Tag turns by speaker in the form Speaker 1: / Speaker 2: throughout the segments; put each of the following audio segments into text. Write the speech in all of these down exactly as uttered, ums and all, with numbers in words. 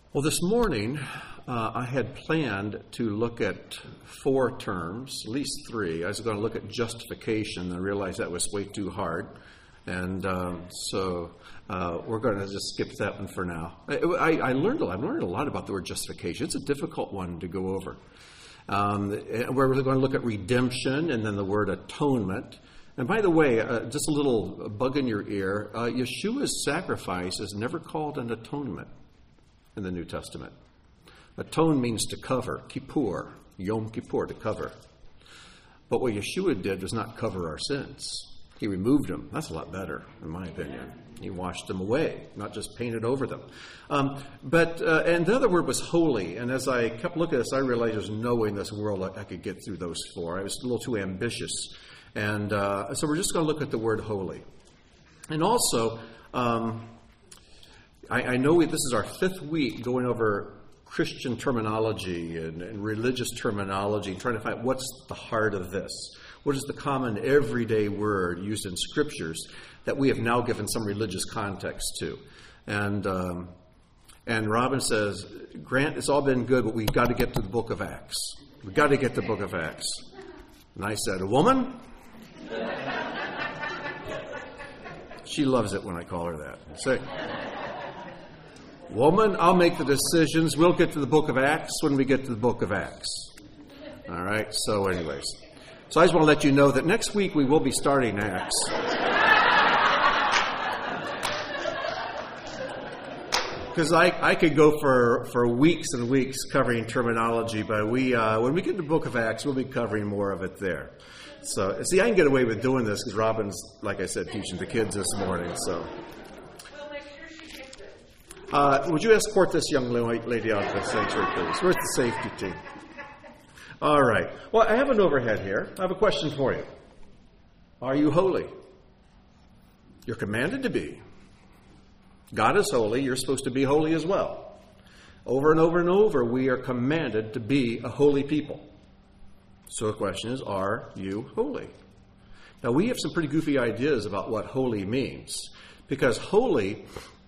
Speaker 1: Well, this morning uh, I had planned to look at four terms, at least three. I was going to look at justification, and I realized that was way too hard. And um, so uh, we're going to just skip that one for now. I, I learned a lot. I learned a lot about the word justification. It's a difficult one to go over. Um, we're going to look at redemption and then the word atonement. And by the way, uh, just a little bug in your ear, uh, Yeshua's sacrifice is never called an atonement in the New Testament. Atone means to cover, kippur, Yom Kippur, to cover. But what Yeshua did was not cover our sins. He removed them. That's a lot better, in my opinion. He washed them away, not just painted over them. Um, but uh, and the other word was holy. And as I kept looking at this, I realized there's no way in this world I, I could get through those four. I was a little too ambitious. And uh, so we're just going to look at the word holy. And also, um, I, I know we, this is our fifth week going over Christian terminology and, and religious terminology, trying to find what's the heart of this. What is the common everyday word used in scriptures that we have now given some religious context to? And um, and Robin says, Grant, it's all been good, but we've got to get to the book of Acts. We've got to get to the book of Acts. And I said, a woman? She loves it when I call her that. Say, woman, I'll make the decisions. We'll get to the book of Acts when we get to the book of Acts. All right, so anyways. So I just want to let you know that next week we will be starting Acts. Because I, I could go for, for weeks and weeks covering terminology, but we uh, when we get to the book of Acts, we'll be covering more of it there. So, see, I can get away with doing this because Robin's, like I said, teaching the kids this morning. So,
Speaker 2: we'll make sure she gets it.
Speaker 1: Uh, would you escort this young lady out of the sanctuary, please? Where's the safety team? All right. Well, I have an overhead here. I have a question for you. Are you holy? You're commanded to be. God is holy. You're supposed to be holy as well. Over and over and over, we are commanded to be a holy people. So the question is, are you holy? Now, we have some pretty goofy ideas about what holy means, because holy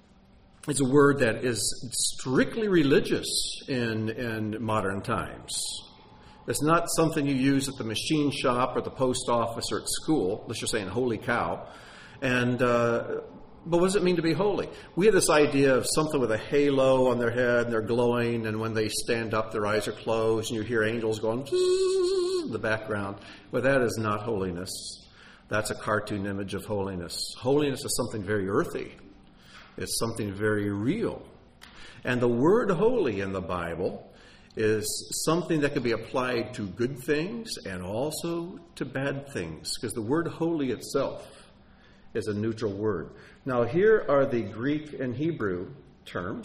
Speaker 1: is a word that is strictly religious in, in modern times. It's not something you use at the machine shop or the post office or at school. Let's just say, holy cow. And uh, but what does it mean to be holy? We have this idea of something with a halo on their head, and they're glowing, and when they stand up, their eyes are closed, and you hear angels going in the background. Well, that is not holiness. That's a cartoon image of holiness. Holiness is something very earthy. It's something very real. And the word holy in the Bible is something that can be applied to good things and also to bad things, because the word holy itself is a neutral word. Now, here are the Greek and Hebrew terms.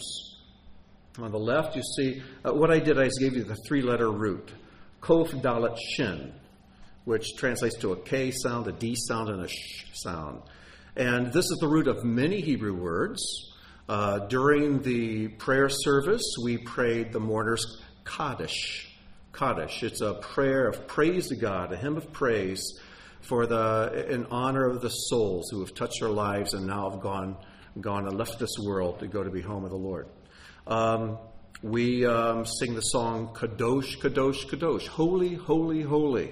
Speaker 1: On the left, you see, uh, what I did, I just gave you the three-letter root, Kof Dalet Shin, which translates to a K sound, a D sound, and a Sh sound. And this is the root of many Hebrew words. Uh, during the prayer service, we prayed the mourners Kaddish. Kaddish. It's a prayer of praise to God, a hymn of praise for the in honor of the souls who have touched their lives and now have gone gone and left this world to go to be home with the Lord. Um, we um, sing the song Kadosh, Kadosh, Kadosh, holy, holy, holy.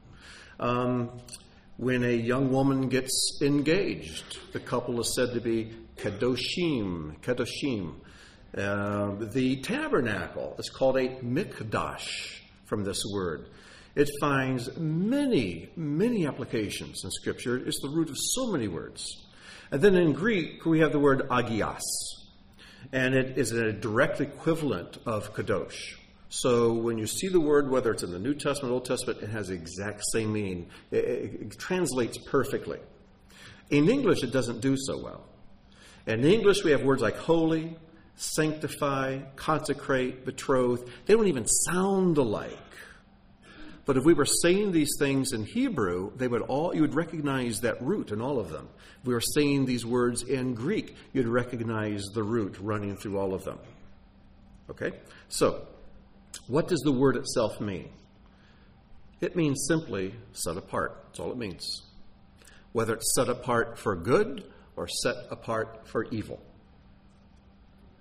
Speaker 1: Um, when a young woman gets engaged, the couple is said to be Kadoshim, Kadoshim. Uh, the tabernacle is called a mikdash from this word. It finds many, many applications in Scripture. It's the root of so many words. And then in Greek, we have the word agios. And it is a direct equivalent of kadosh. So when you see the word, whether it's in the New Testament or Old Testament, it has the exact same meaning. It, it, it translates perfectly. In English, it doesn't do so well. In English, we have words like holy, sanctify, consecrate, betroth. They don't even sound alike. But if we were saying these things in Hebrew, they would all you would recognize that root in all of them. If we were saying these words in Greek, you'd recognize the root running through all of them. Okay? So, what does the word itself mean? It means simply set apart. That's all it means. Whether it's set apart for good or set apart for evil.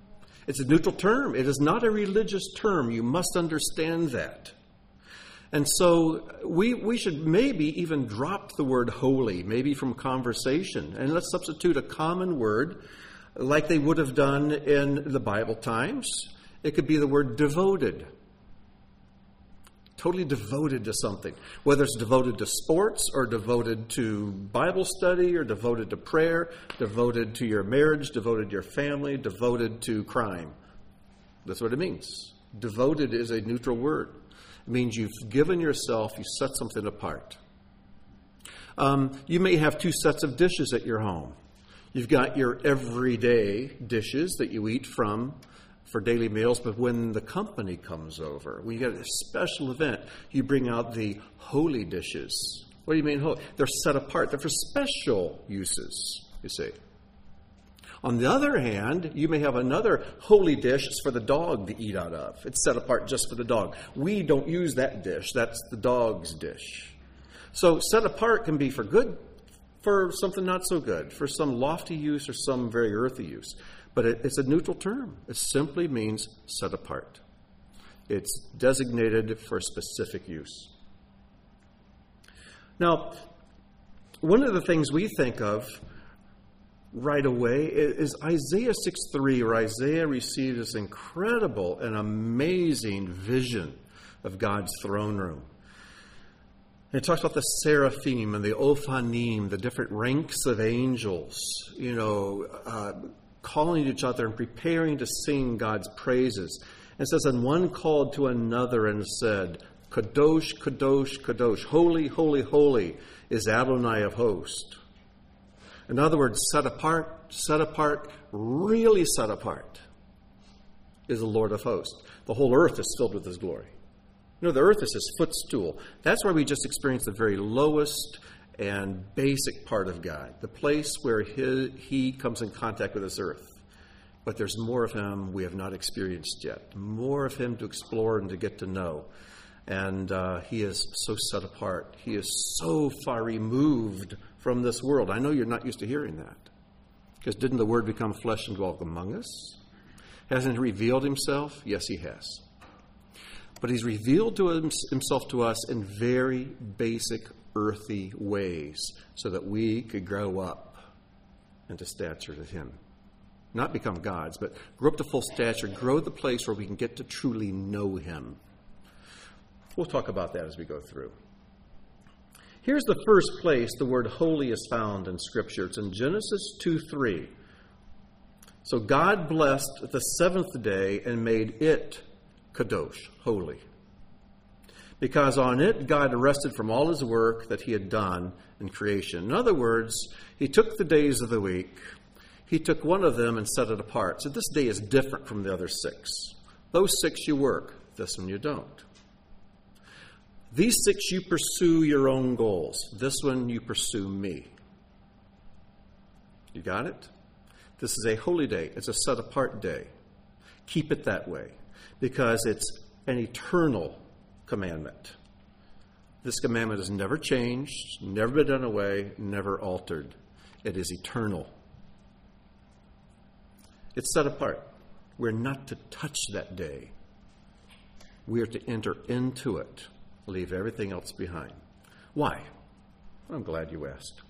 Speaker 1: It's a neutral term. It is not a religious term. You must understand that. And so we we should maybe even drop the word holy, maybe from conversation, and let's substitute a common word like they would have done in the Bible times. It could be the word devoted. Totally devoted to something, whether it's devoted to sports or devoted to Bible study or devoted to prayer, devoted to your marriage, devoted to your family, devoted to crime. That's what it means. Devoted is a neutral word. It means you've given yourself, you set something apart. Um, you may have two sets of dishes at your home. You've got your everyday dishes that you eat from for daily meals, but when the company comes over, when you get a special event, you bring out the holy dishes. What do you mean holy? They're set apart. They're for special uses, you see. On the other hand, you may have another holy dish. It's for the dog to eat out of. It's set apart just for the dog. We don't use that dish. That's the dog's dish. So set apart can be for good, for something not so good, for some lofty use or some very earthy use. But it, it's a neutral term. It simply means set apart. It's designated for specific use. Now, one of the things we think of right away is Isaiah six three, where Isaiah received this incredible and amazing vision of God's throne room. And it talks about the seraphim and the ophanim, the different ranks of angels, you know, uh, calling each other and preparing to sing God's praises. And it says, and one called to another and said, Kadosh, Kadosh, Kadosh, holy, holy, holy is Adonai of hosts. In other words, set apart, set apart, really set apart is the Lord of hosts. The whole earth is filled with his glory. You know, the earth is his footstool. That's where we just experienced the very lowest and basic part of God, the place where he, he comes in contact with this earth. But there's more of him we have not experienced yet, more of him to explore and to get to know. And uh, he is so set apart. He is so far removed from this world. I know you're not used to hearing that, because didn't the Word become flesh and dwell among us? Hasn't he revealed himself? Yes, he has. But he's revealed to himself to us in very basic earthy ways so that we could grow up into stature with him. Not become gods, but grow up to full stature, grow the place where we can get to truly know him. We'll talk about that as we go through. Here's the first place the word holy is found in Scripture. It's in Genesis two three. So God blessed the seventh day and made it kadosh, holy. Because on it, God rested from all his work that he had done in creation. In other words, he took the days of the week, he took one of them and set it apart. So this day is different from the other six. Those six you work, this one you don't. These six you pursue your own goals. This one you pursue me. You got it? This is a holy day. It's a set apart day. Keep it that way, because it's an eternal commandment. This commandment has never changed, never been done away, never altered. It is eternal. It's set apart. We're not to touch that day. We are to enter into it, leave everything else behind. Why? I'm glad you asked.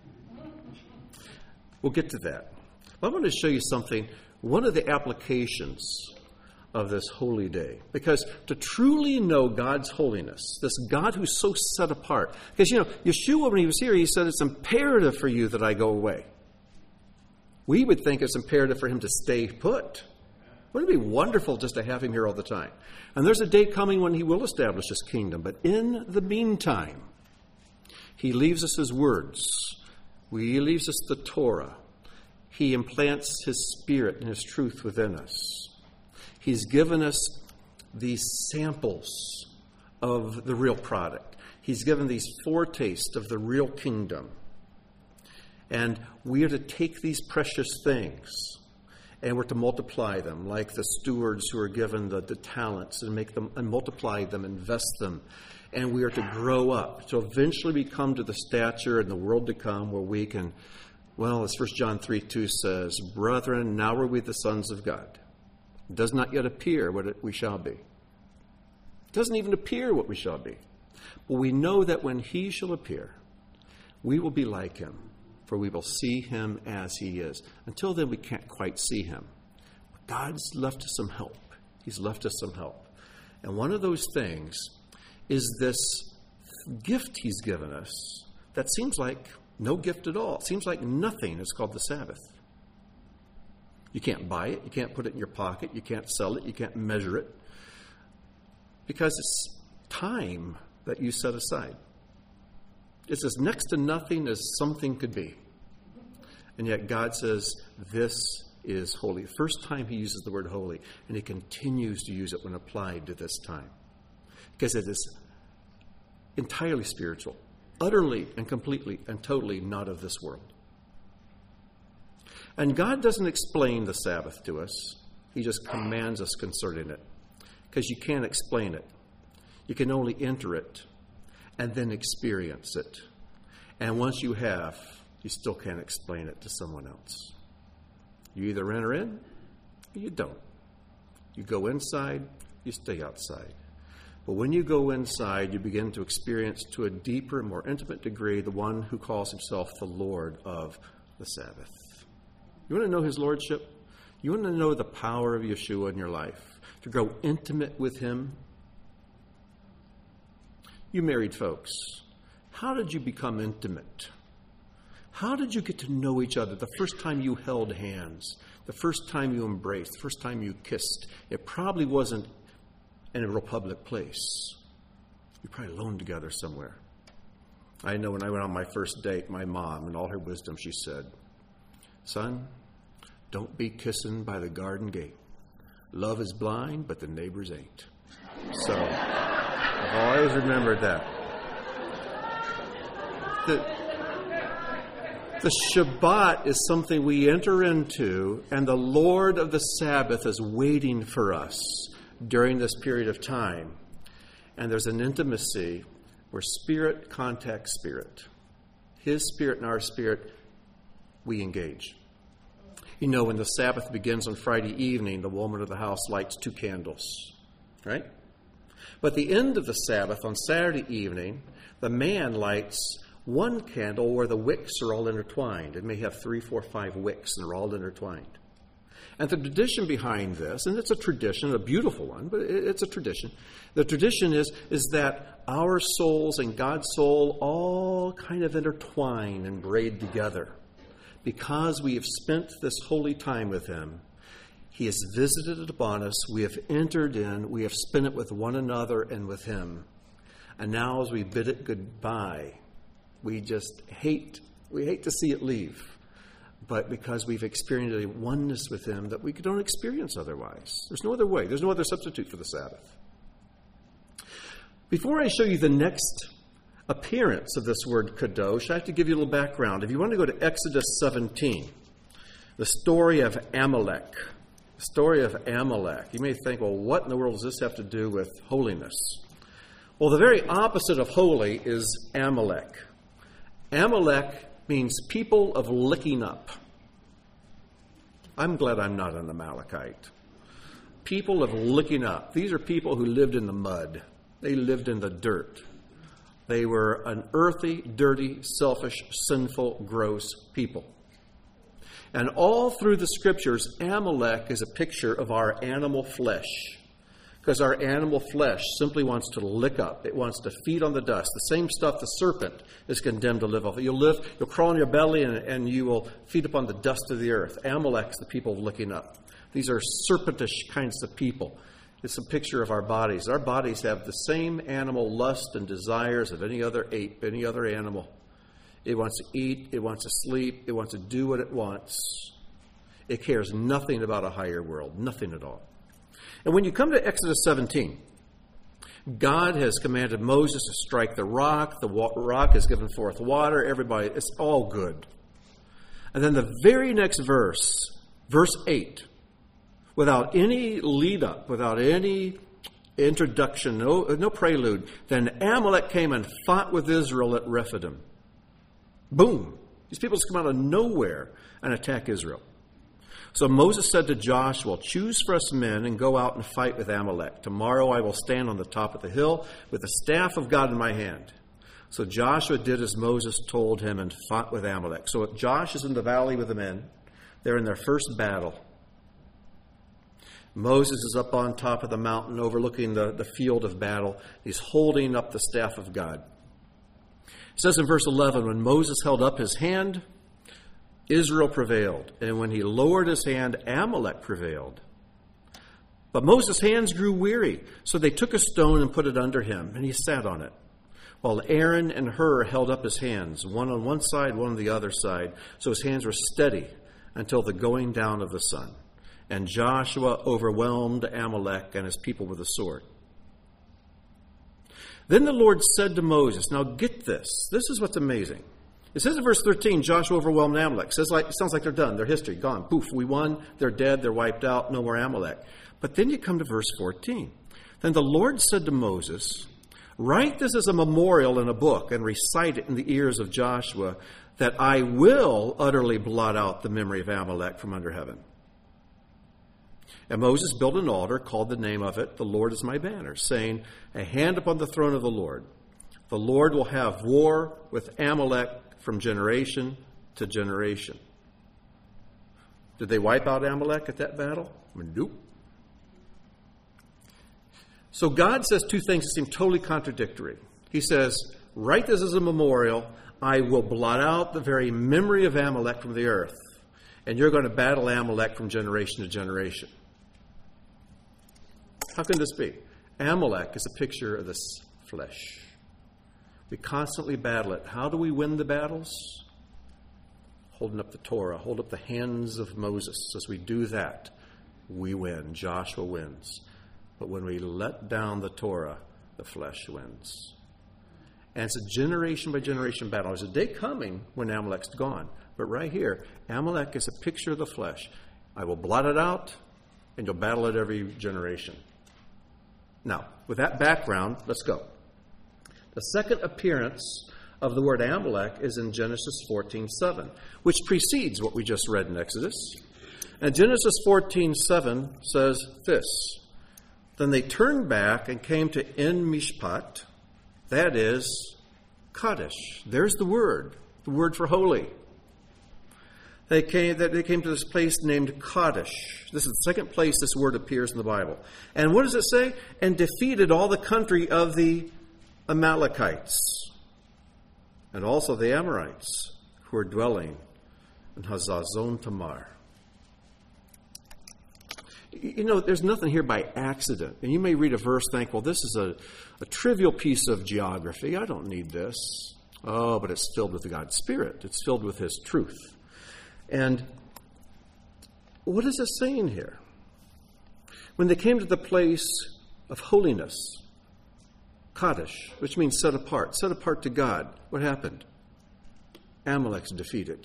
Speaker 1: We'll get to that. I want to show you something, one of the applications of this holy day. Because to truly know God's holiness, this God who's so set apart, because, you know, Yeshua, when he was here, he said, it's imperative for you that I go away. We would think it's imperative for him to stay put. Wouldn't it be wonderful just to have him here all the time? And there's a day coming when he will establish his kingdom. But in the meantime, he leaves us his words. He leaves us the Torah. He implants his spirit and his truth within us. He's given us these samples of the real product. He's given these foretastes of the real kingdom. And we are to take these precious things and we're to multiply them, like the stewards who are given the, the talents, and make them and multiply them, invest them. And we are to grow up to eventually become to the stature in the world to come where we can, well, as First John three two says, brethren, now are we the sons of God. It does not yet appear what it, we shall be. It doesn't even appear what we shall be. But we know that when he shall appear, we will be like him, for we will see him as he is. Until then, we can't quite see him. But God's left us some help. He's left us some help. And one of those things is this gift he's given us that seems like no gift at all. It seems like nothing. It's called the Sabbath. You can't buy it. You can't put it in your pocket. You can't sell it. You can't measure it. Because it's time that you set aside. It's as next to nothing as something could be. And yet God says, this is holy. The first time he uses the word holy, and he continues to use it when applied to this time. Because it is entirely spiritual, utterly and completely and totally not of this world. And God doesn't explain the Sabbath to us. He just commands us concerning it. Because you can't explain it. You can only enter it and then experience it. And once you have, you still can't explain it to someone else. You either enter in or you don't. You go inside, you stay outside. But when you go inside, you begin to experience to a deeper, more intimate degree the one who calls himself the Lord of the Sabbath. You want to know his lordship? You want to know the power of Yeshua in your life? To grow intimate with him? You married folks, how did you become intimate? How did you get to know each other the first time you held hands, the first time you embraced, the first time you kissed? It probably wasn't in a real public place. You probably alone together somewhere. I know when I went on my first date, my mom, in all her wisdom, she said, son, don't be kissing by the garden gate. Love is blind, but the neighbors ain't. So I've always remembered that. The, the Shabbat is something we enter into, and the Lord of the Sabbath is waiting for us during this period of time. And there's an intimacy where spirit contacts spirit. His spirit and our spirit, we engage. You know, when the Sabbath begins on Friday evening, the woman of the house lights two candles, right? But at the end of the Sabbath, on Saturday evening, the man lights one candle where the wicks are all intertwined. It may have three, four, five wicks, and they're all intertwined. And the tradition behind this, and it's a tradition, a beautiful one, but it's a tradition. The tradition is, is that our souls and God's soul all kind of intertwine and braid together. Because we have spent this holy time with him, he has visited it upon us, we have entered in, we have spent it with one another and with him. And now as we bid it goodbye, we just hate, we hate to see it leave. But because we've experienced a oneness with him that we don't experience otherwise. There's no other way. There's no other substitute for the Sabbath. Before I show you the next appearance of this word kadosh, I have to give you a little background. If you want to go to Exodus seventeen, the story of Amalek. The story of Amalek. You may think, well, what in the world does this have to do with holiness? Well, the very opposite of holy is Amalek. Amalek means people of licking up. I'm glad I'm not an Amalekite. People of licking up. These are people who lived in the mud. They lived in the dirt. They were an earthy, dirty, selfish, sinful, gross people. And all through the scriptures, Amalek is a picture of our animal flesh. Because our animal flesh simply wants to lick up. It wants to feed on the dust. The same stuff the serpent is condemned to live off. You'll live, you'll crawl on your belly and, and you will feed upon the dust of the earth. Amalek's the people of licking up. These are serpentish kinds of people. It's a picture of our bodies. Our bodies have the same animal lust and desires of any other ape, any other animal. It wants to eat, it wants to sleep, it wants to do what it wants. It cares nothing about a higher world, nothing at all. And when you come to Exodus seventeen, God has commanded Moses to strike the rock. The rock has given forth water. Everybody, it's all good. And then the very next verse, verse eight, without any lead up, without any introduction, no, no prelude, then Amalek came and fought with Israel at Rephidim. Boom. These people just come out of nowhere and attack Israel. So Moses said to Joshua, choose for us men and go out and fight with Amalek. Tomorrow I will stand on the top of the hill with the staff of God in my hand. So Joshua did as Moses told him and fought with Amalek. So Josh is in the valley with the men. They're in their first battle. Moses is up on top of the mountain overlooking the, the field of battle. He's holding up the staff of God. It says in verse eleven, when Moses held up his hand, Israel prevailed. And when he lowered his hand, Amalek prevailed. But Moses' hands grew weary. So they took a stone and put it under him, and he sat on it. While Aaron and Hur held up his hands, one on one side, one on the other side. So his hands were steady until the going down of the sun. And Joshua overwhelmed Amalek and his people with a sword. Then the Lord said to Moses, now get this. This is what's amazing. It says in verse thirteen, Joshua overwhelmed Amalek. It says like, it sounds like they're done. They're history, gone. Poof, we won. They're dead. They're wiped out. No more Amalek. But then you come to verse fourteen. Then the Lord said to Moses, write this as a memorial in a book and recite it in the ears of Joshua, that I will utterly blot out the memory of Amalek from under heaven. And Moses built an altar, called the name of it, the Lord is my banner, saying, a hand upon the throne of the Lord. The Lord will have war with Amalek from generation to generation. Did they wipe out Amalek at that battle? Nope. So God says two things that seem totally contradictory. He says, write this as a memorial. I will blot out the very memory of Amalek from the earth. And you're going to battle Amalek from generation to generation. How can this be? Amalek is a picture of this flesh. We constantly battle it. How do we win the battles? Holding up the Torah, hold up the hands of Moses. As we do that, we win. Joshua wins. But when we let down the Torah, the flesh wins. And it's a generation by generation battle. There's a day coming when Amalek's gone. But right here, Amalek is a picture of the flesh. I will blot it out, and you'll battle it every generation. Now, with that background, let's go. The second appearance of the word Amalek is in Genesis fourteen seven, which precedes what we just read in Exodus. And Genesis fourteen seven says this, then they turned back and came to En Mishpat, that is, Kadesh. There's the word, the word for holy. They came, they came to this place named Kadesh. This is the second place this word appears in the Bible. And what does it say? And defeated all the country of the Amalekites, and also the Amorites, who are dwelling in Hazazon Tamar. You know, there's nothing here by accident. And you may read a verse and think, well, this is a, a trivial piece of geography. I don't need this. Oh, but it's filled with God's Spirit. It's filled with His truth. And what is it saying here? When they came to the place of holiness, Kadesh, which means set apart, set apart to God, what happened? Amalek's defeated.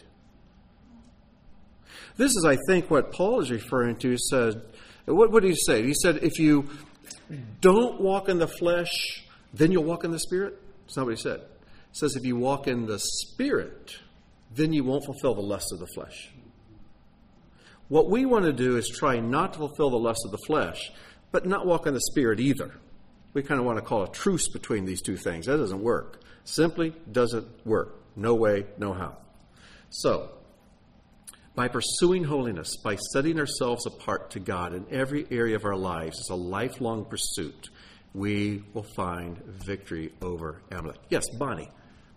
Speaker 1: This is, I think, what Paul is referring to. He said, what, what did he say? He said, if you don't walk in the flesh, then you'll walk in the Spirit. That's not what he said. He says, if you walk in the Spirit, then you won't fulfill the lust of the flesh. What we want to do is try not to fulfill the lust of the flesh, but not walk in the Spirit either. We kind of want to call a truce between these two things. That doesn't work. Simply doesn't work. No way, no how. So, by pursuing holiness, by setting ourselves apart to God in every area of our lives, it's a lifelong pursuit, we will find victory over Amalek. Yes, Bonnie.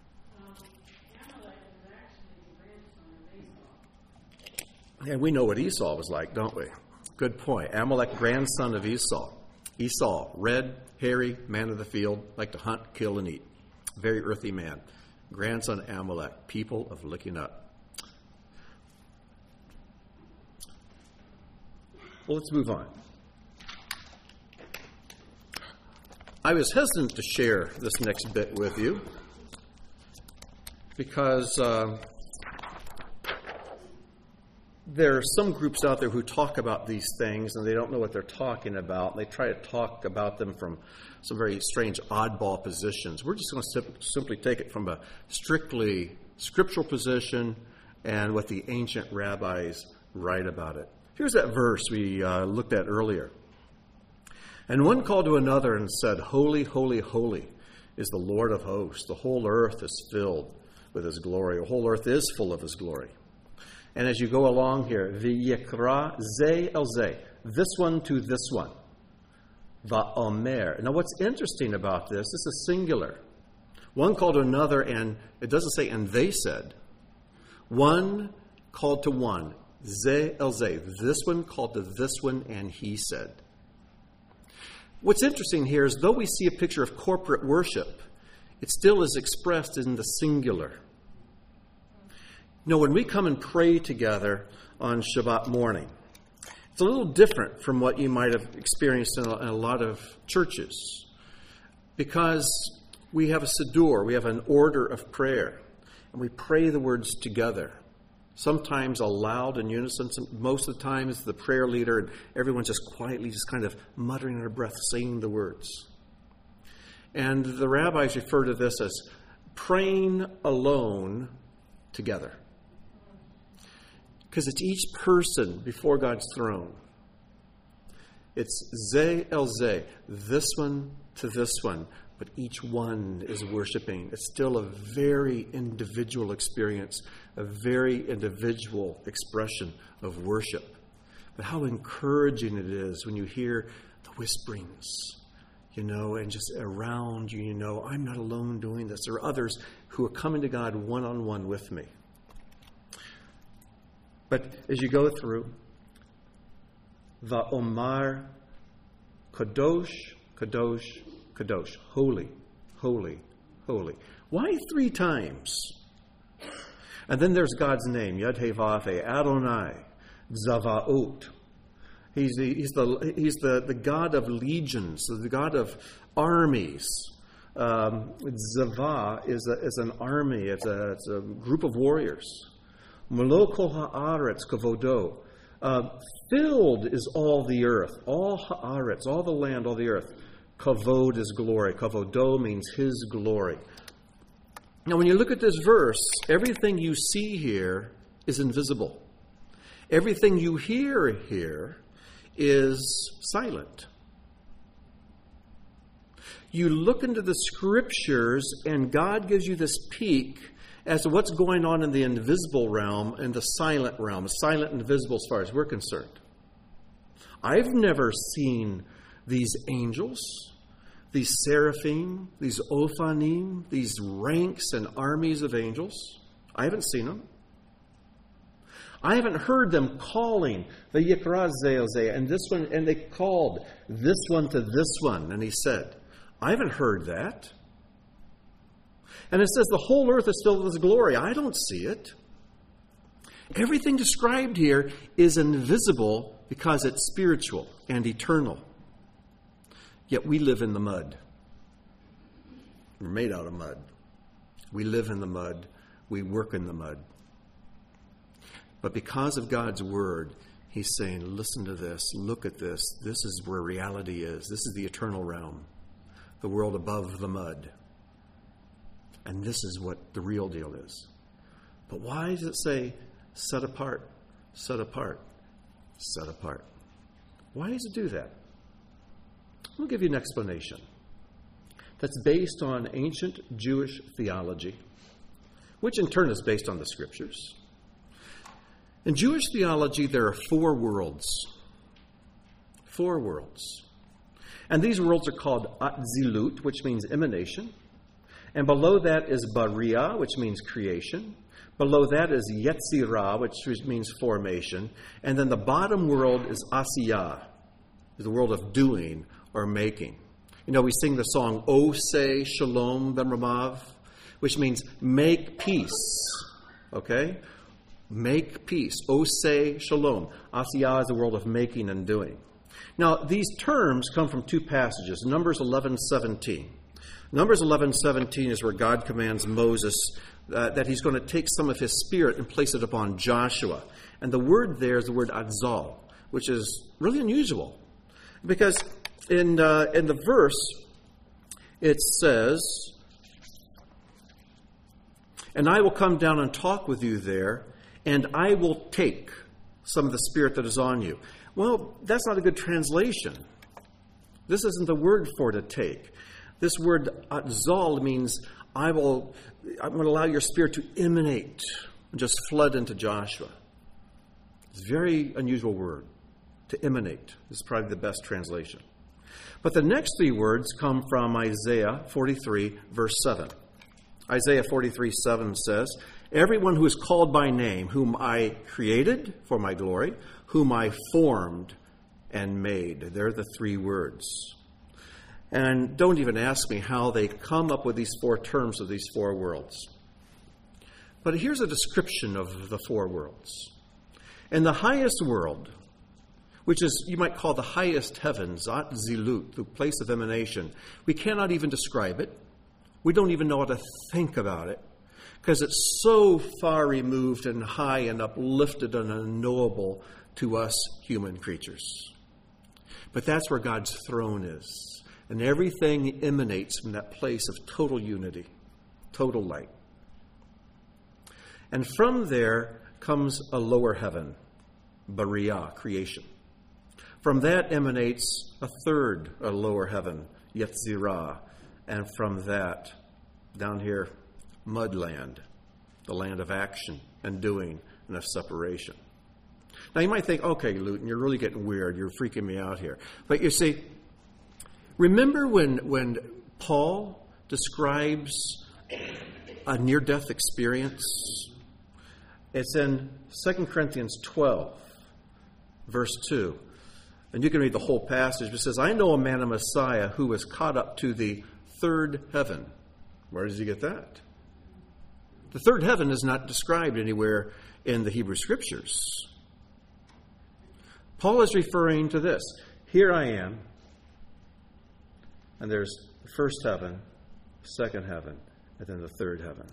Speaker 1: And we know what Esau was like, don't we? Good point. Amalek, grandson of Esau. Esau, red, hairy, man of the field, liked to hunt, kill, and eat. Very earthy man. Grandson Amalek, people of licking up. Well, let's move on. I was hesitant to share this next bit with you because uh, there are some groups out there who talk about these things and they don't know what they're talking about. They try to talk about them from some very strange oddball positions. We're just going to sim- simply take it from a strictly scriptural position and what the ancient rabbis right about it. Here's that verse we uh, looked at earlier. And one called to another and said, Holy, holy, holy is the Lord of hosts. The whole earth is filled with his glory. The whole earth is full of his glory. And as you go along here, V'yikra ze el ze, this one to this one. Va'omer. Now what's interesting about this, this is singular. One called to another, and it doesn't say, and they said. One called to one, ze el ze. This one called to this one, and he said. What's interesting here is, though we see a picture of corporate worship, it still is expressed in the singular. You know, when we come and pray together on Shabbat morning, it's a little different from what you might have experienced in a, in a lot of churches, because we have a siddur, we have an order of prayer, and we pray the words together. Sometimes aloud in unison. Most of the time it's the prayer leader, and everyone's just quietly, just kind of muttering under breath, saying the words. And the rabbis refer to this as praying alone together. Because it's each person before God's throne. It's ze el ze, this one to this one, but each one is worshiping. It's still a very individual experience, a very individual expression of worship. But how encouraging it is when you hear the whisperings, you know, and just around you, you know, I'm not alone doing this. There are others who are coming to God one-on-one with me. But as you go through, Va'omar Kadosh, Kadosh, Kadosh, holy, holy, holy. Why three times? And then there's God's name, Yod He Vav He, Adonai, Zavaot. He's the he's the he's the, the God of legions, the God of armies. Um, Zava is a, is an army, it's a, it's a group of warriors. Moloko ha'aretz kavodo. Uh, filled is all the earth, all ha'aretz, all the land, all the earth. Kavod is glory. Kavodo means his glory. Now, when you look at this verse, everything you see here is invisible. Everything you hear here is silent. You look into the scriptures, and God gives you this peek as to what's going on in the invisible realm and the silent realm, silent and visible as far as we're concerned. I've never seen these angels, these seraphim, these ophanim, these ranks and armies of angels. I haven't seen them. I haven't heard them calling the Yikra Zeozeh, and this one, and they called this one to this one, and he said, I haven't heard that. And it says the whole earth is filled with his glory. I don't see it. Everything described here is invisible because it's spiritual and eternal. Yet we live in the mud. We're made out of mud. We live in the mud. We work in the mud. But because of God's word, he's saying, listen to this, look at this. This is where reality is. This is the eternal realm, the world above the mud. And this is what the real deal is. But why does it say, set apart, set apart, set apart? Why does it do that? I'll give you an explanation that's based on ancient Jewish theology, which in turn is based on the scriptures. In Jewish theology, there are four worlds. Four worlds. And these worlds are called Atzilut, which means emanation. And below that is Bariah, which means creation. Below that is Yetzirah, which means formation. And then the bottom world is Asiyah, is the world of doing or making. You know, we sing the song, O say Shalom B'Ramav, which means make peace. Okay? Make peace. O say Shalom. Asiyah is the world of making and doing. Now, these terms come from two passages. Numbers eleven seventeen. Numbers eleven seventeen is where God commands Moses uh, that he's going to take some of his spirit and place it upon Joshua. And the word there is the word Atzal, which is really unusual. Because in, uh, in the verse, it says, and I will come down and talk with you there, and I will take some of the Spirit that is on you. Well, that's not a good translation. This isn't the word for to take. This word atzal means I will, I'm going to allow your Spirit to emanate and just flood into Joshua. It's a very unusual word, to emanate. This is probably the best translation. But the next three words come from Isaiah forty-three, verse seven. Isaiah forty-three, seven says, everyone who is called by name, whom I created for my glory, whom I formed and made. They're the three words. And don't even ask me how they come up with these four terms of these four worlds. But here's a description of the four worlds. In the highest world, which is, you might call the highest heavens, Atzilut, the place of emanation, we cannot even describe it. We don't even know how to think about it, because it's so far removed and high and uplifted and unknowable to us human creatures. But that's where God's throne is. And everything emanates from that place of total unity, total light. And from there comes a lower heaven, Bariah, creation. From that emanates a third, a lower heaven, Yetzirah. And from that, down here, mudland, the land of action and doing and of separation. Now you might think, okay, Luton, you're really getting weird. You're freaking me out here. But you see, remember when when Paul describes a near-death experience? It's in Second Corinthians twelve, verse two. And you can read the whole passage. It says, I know a man, a Messiah, who was caught up to the third heaven. Where does he get that? The third heaven is not described anywhere in the Hebrew Scriptures. Paul is referring to this. Here I am, and there's the first heaven, second heaven, and then the third heaven.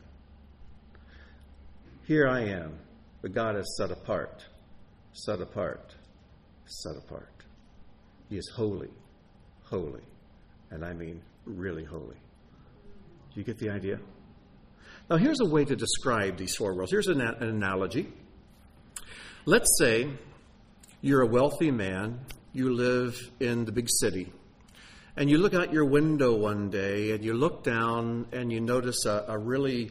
Speaker 1: Here I am, but God is set apart, set apart, set apart. He is holy, holy, and I mean really holy. Do you get the idea? Now, here's a way to describe these four worlds. Here's an, an analogy. Let's say you're a wealthy man. You live in the big city. And you look out your window one day, and you look down, and you notice a, a really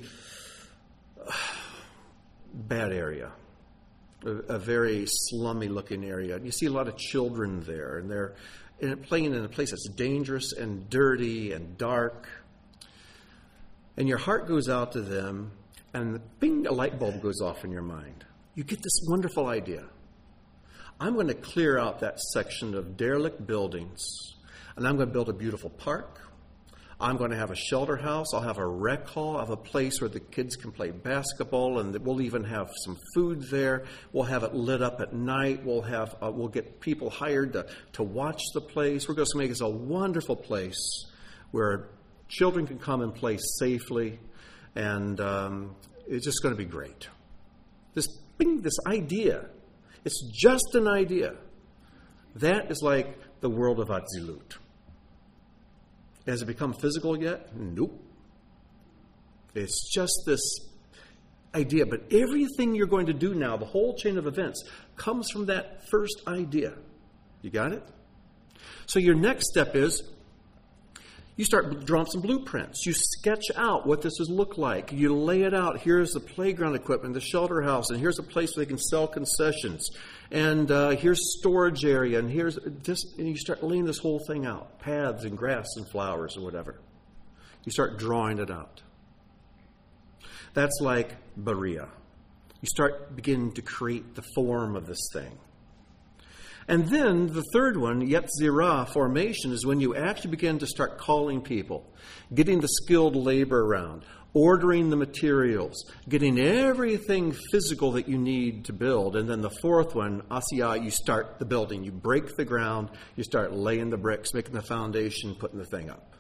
Speaker 1: bad area, a, a very slummy-looking area. You see a lot of children there, and they're playing in a place that's dangerous and dirty and dark. And your heart goes out to them, and bing, a light bulb goes off in your mind. You get this wonderful idea. I'm going to clear out that section of derelict buildings, and I'm going to build a beautiful park. I'm going to have a shelter house. I'll have a rec hall. I'll have a place where the kids can play basketball, and we'll even have some food there. We'll have it lit up at night. We'll have uh, we'll get people hired to, to watch the place. We're going to make this a wonderful place where children can come and play safely, and um, it's just going to be great. This bing, this idea, it's just an idea. That is like the world of Atzilut. Has it become physical yet? Nope. It's just this idea. But everything you're going to do now, the whole chain of events, comes from that first idea. You got it? So your next step is you start drawing some blueprints. You sketch out what this would look like. You lay it out. Here's the playground equipment, the shelter house, and here's a place where they can sell concessions. And uh, here's storage area, and here's this. And you start laying this whole thing out, paths and grass and flowers or whatever. You start drawing it out. That's like Bariah. You start beginning to create the form of this thing. And then the third one, Yetzirah, formation, is when you actually begin to start calling people, getting the skilled labor around, ordering the materials, getting everything physical that you need to build. And then the fourth one, Asiyah, you start the building. You break the ground. You start laying the bricks, making the foundation, putting the thing up.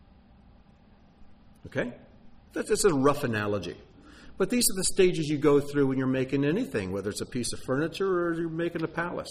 Speaker 1: Okay? That's just a rough analogy. But these are the stages you go through when you're making anything, whether it's a piece of furniture or you're making a palace.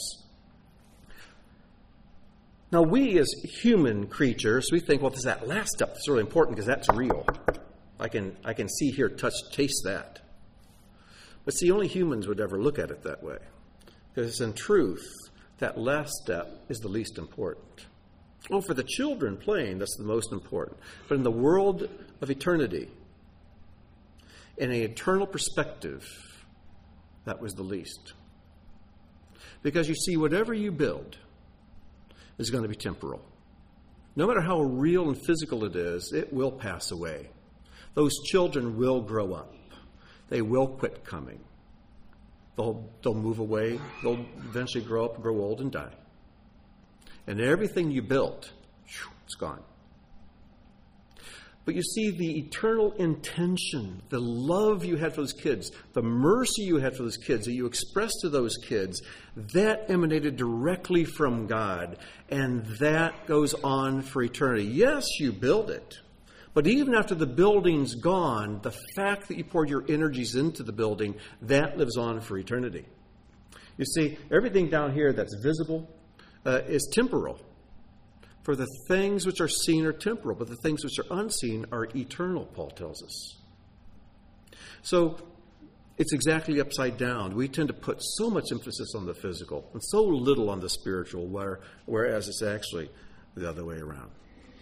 Speaker 1: Now, we as human creatures, we think, well, there's that last step that's really important because that's real. I can I can see, hear, touch, taste that. But see, only humans would ever look at it that way. Because in truth, that last step is the least important. Oh, for the children playing, that's the most important. But in the world of eternity, in an eternal perspective, that was the least. Because you see, whatever you build is going to be temporal. No matter how real and physical it is, it will pass away. Those children will grow up. They will quit coming. They'll, they'll move away. They'll eventually grow up, grow old, and die. And everything you built, it's gone. But you see, the eternal intention, the love you had for those kids, the mercy you had for those kids that you expressed to those kids, that emanated directly from God. And that goes on for eternity. Yes, you build it. But even after the building's gone, the fact that you poured your energies into the building, that lives on for eternity. You see, everything down here that's visible uh, is temporal. For the things which are seen are temporal, but the things which are unseen are eternal, Paul tells us. So it's exactly upside down. We tend to put so much emphasis on the physical and so little on the spiritual, where, whereas it's actually the other way around.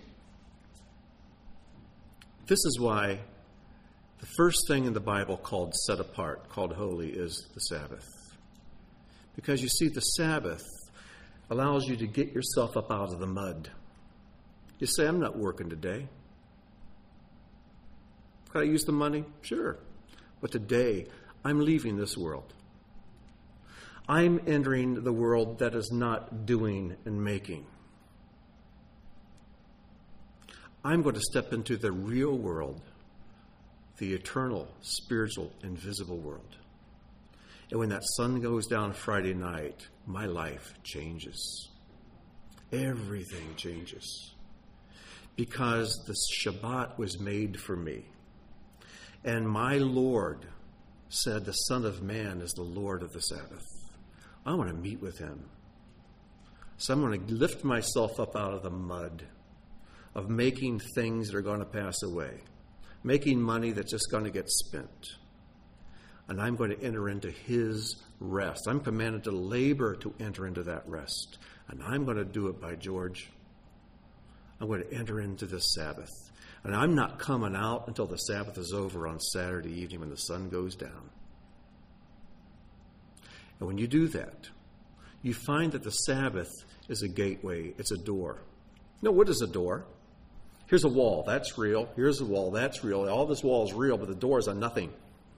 Speaker 1: This is why the first thing in the Bible called set apart, called holy, is the Sabbath. Because you see, the Sabbath allows you to get yourself up out of the mud. You say, I'm not working today. Can I use the money? Sure. But today, I'm leaving this world. I'm entering the world that is not doing and making. I'm going to step into the real world, the eternal, spiritual, invisible world. And when that sun goes down Friday night, my life changes. Everything changes. Because the Shabbat was made for me. And my Lord said, the Son of Man is the Lord of the Sabbath. I want to meet with him. So I'm going to lift myself up out of the mud of making things that are going to pass away. Making money that's just going to get spent. And I'm going to enter into his rest. I'm commanded to labor to enter into that rest. And I'm going to do it, by George. I'm going to enter into this Sabbath. And I'm not coming out until the Sabbath is over on Saturday evening when the sun goes down. And when you do that, you find that the Sabbath is a gateway. It's a door. No, what is a door? Here's a wall. That's real. Here's a wall. That's real. All this wall is real, but the door is a nothing.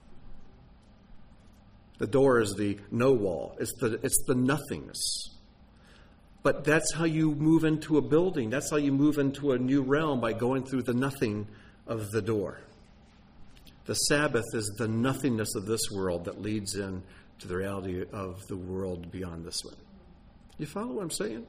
Speaker 1: The door is the no wall. It's the, it's the nothingness. But that's how you move into a building. That's how you move into a new realm, by going through the nothing of the door. The Sabbath is the nothingness of this world that leads in to the reality of the world beyond this one. You follow what I'm saying?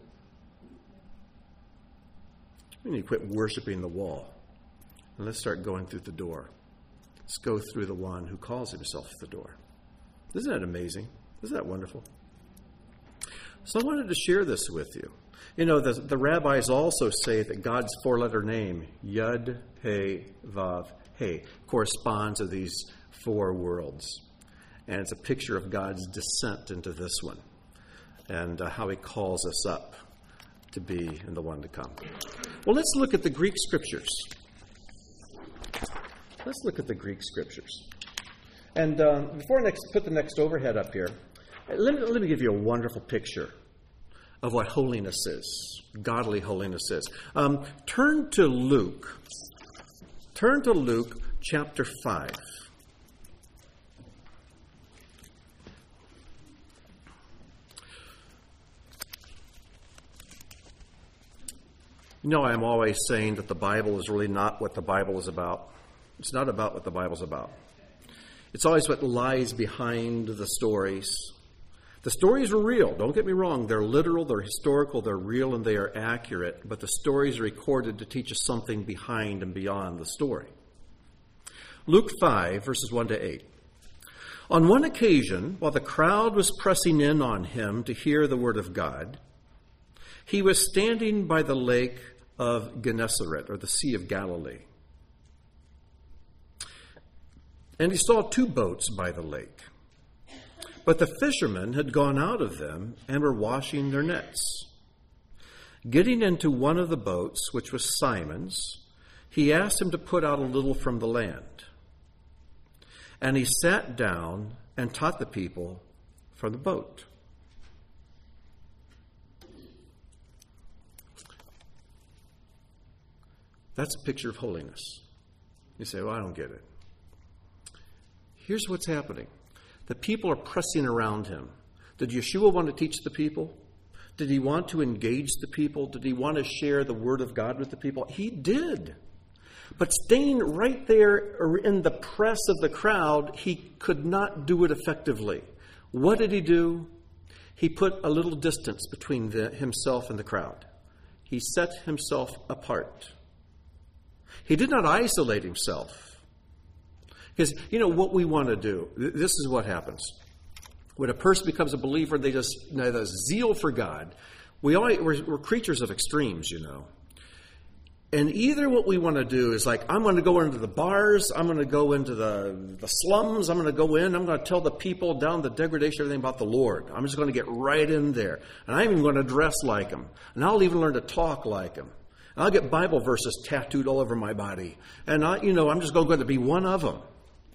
Speaker 1: We need to quit worshiping the wall. And let's start going through the door. Let's go through the one who calls himself the door. Isn't that amazing? Isn't that wonderful? So I wanted to share this with you. You know, the, the rabbis also say that God's four-letter name, Yud, He, Vav, He, corresponds to these four worlds. And it's a picture of God's descent into this one and uh, how he calls us up to be in the one to come. Well, let's look at the Greek scriptures. Let's look at the Greek scriptures. And um, before I next put the next overhead up here, let me, let me give you a wonderful picture of what holiness is, godly holiness is. Um, turn to Luke. Turn to Luke chapter five. You know, I'm always saying that the Bible is really not what the Bible is about. It's not about what the Bible's about. It's always what lies behind the stories. The stories are real. Don't get me wrong. They're literal, they're historical, they're real, and they are accurate. But the stories are recorded to teach us something behind and beyond the story. Luke five, verses one to eight. On one occasion, while the crowd was pressing in on him to hear the word of God, he was standing by the lake of Gennesaret, or the Sea of Galilee. And he saw two boats by the lake. But the fishermen had gone out of them and were washing their nets. Getting into one of the boats, which was Simon's, he asked him to put out a little from the land. And he sat down and taught the people from the boat. That's a picture of holiness. You say, well, I don't get it. Here's what's happening. The people are pressing around him. Did Yeshua want to teach the people? Did he want to engage the people? Did he want to share the word of God with the people? He did. But staying right there in the press of the crowd, he could not do it effectively. What did he do? He put a little distance between the, himself and the crowd. He set himself apart. He did not isolate himself. Because, you know, what we want to do, this is what happens. When a person becomes a believer, they just, you know, the zeal for God. We all, we're, we're creatures of extremes, you know. And either what we want to do is like, I'm going to go into the bars, I'm going to go into the, the slums, I'm going to go in, I'm going to tell the people down the degradation, everything about the Lord. I'm just going to get right in there. And I'm even going to dress like him. And I'll even learn to talk like him. And I'll get Bible verses tattooed all over my body. And I, you know, I'm just going to be one of them.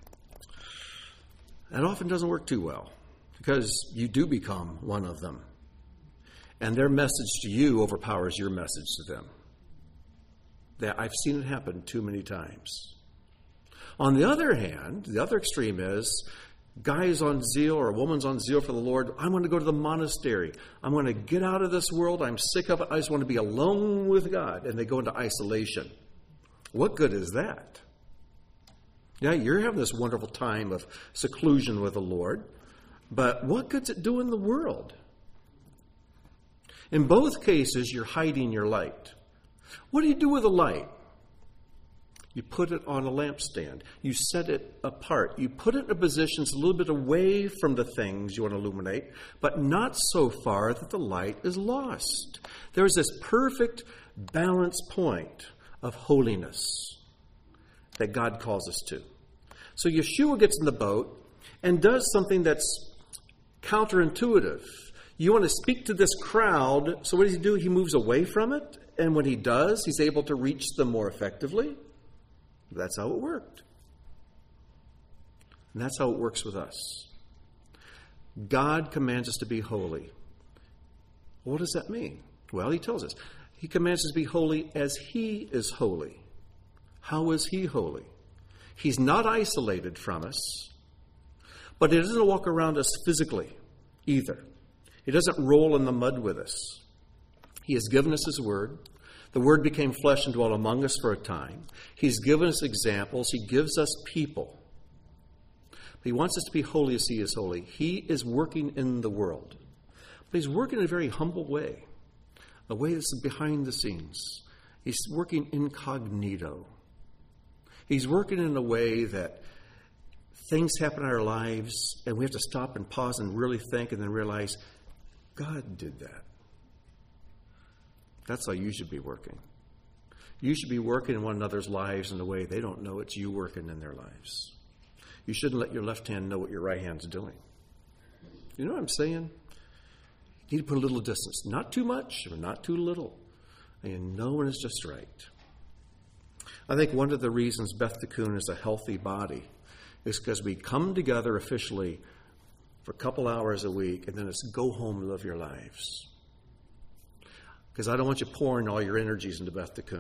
Speaker 1: That often doesn't work too well. Because you do become one of them. And their message to you overpowers your message to them. That I've seen it happen too many times. On the other hand, the other extreme is, guy's on zeal or a woman's on zeal for the Lord. I'm going to go to the monastery. I'm going to get out of this world. I'm sick of it. I just want to be alone with God. And they go into isolation. What good is that? Yeah, you're having this wonderful time of seclusion with the Lord. But what good's it do in the world? In both cases, you're hiding your light. What do you do with a light? You put it on a lampstand. You set it apart. You put it in a position that's a little bit away from the things you want to illuminate, but not so far that the light is lost. There's this perfect balance point of holiness that God calls us to. So Yeshua gets in the boat and does something that's counterintuitive. You want to speak to this crowd, so what does he do? He moves away from it, and when he does, he's able to reach them more effectively. That's how it worked. And that's how it works with us. God commands us to be holy. What does that mean? Well, he tells us. He commands us to be holy as he is holy. How is he holy? He's not isolated from us, but he doesn't walk around us physically either. He doesn't roll in the mud with us. He has given us his word. The word became flesh and dwelt among us for a time. He's given us examples. He gives us people. He wants us to be holy as he is holy. He is working in the world. But he's working in a very humble way, a way that's behind the scenes. He's working incognito. He's working in a way that things happen in our lives, and we have to stop and pause and really think and then realize, God did that. That's how you should be working. You should be working in one another's lives in a way they don't know it's you working in their lives. You shouldn't let your left hand know what your right hand's doing. You know what I'm saying? You need to put a little distance. Not too much or not too little. And know when it's just right. I think one of the reasons Beth Tikkun is a healthy body is because we come together officially for a couple hours a week, and then it's go home and live your lives. Because I don't want you pouring all your energies into Beth Tikkun.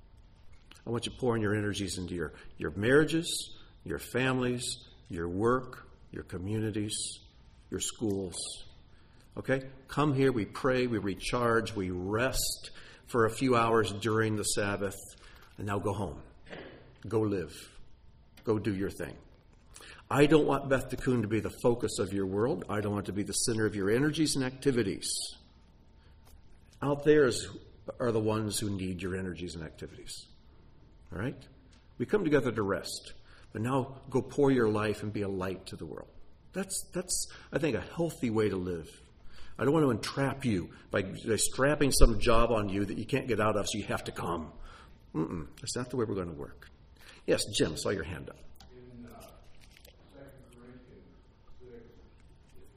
Speaker 1: I want you pouring your energies into your, your marriages, your families, your work, your communities, your schools. Okay? Come here, we pray, we recharge, we rest for a few hours during the Sabbath, and now go home. Go live. Go do your thing. I don't want Beth Tikkun to be the focus of your world. I don't want it to be the center of your energies and activities. Out there is, are the ones who need your energies and activities. All right? We come together to rest. But now go pour your life and be a light to the world. That's, that's I think, a healthy way to live. I don't want to entrap you by, by strapping some job on you that you can't get out of, so you have to come. Mm-mm. That's not the way we're going to work. Yes, Jim, I saw your hand up.
Speaker 3: In uh, Second Corinthians six, it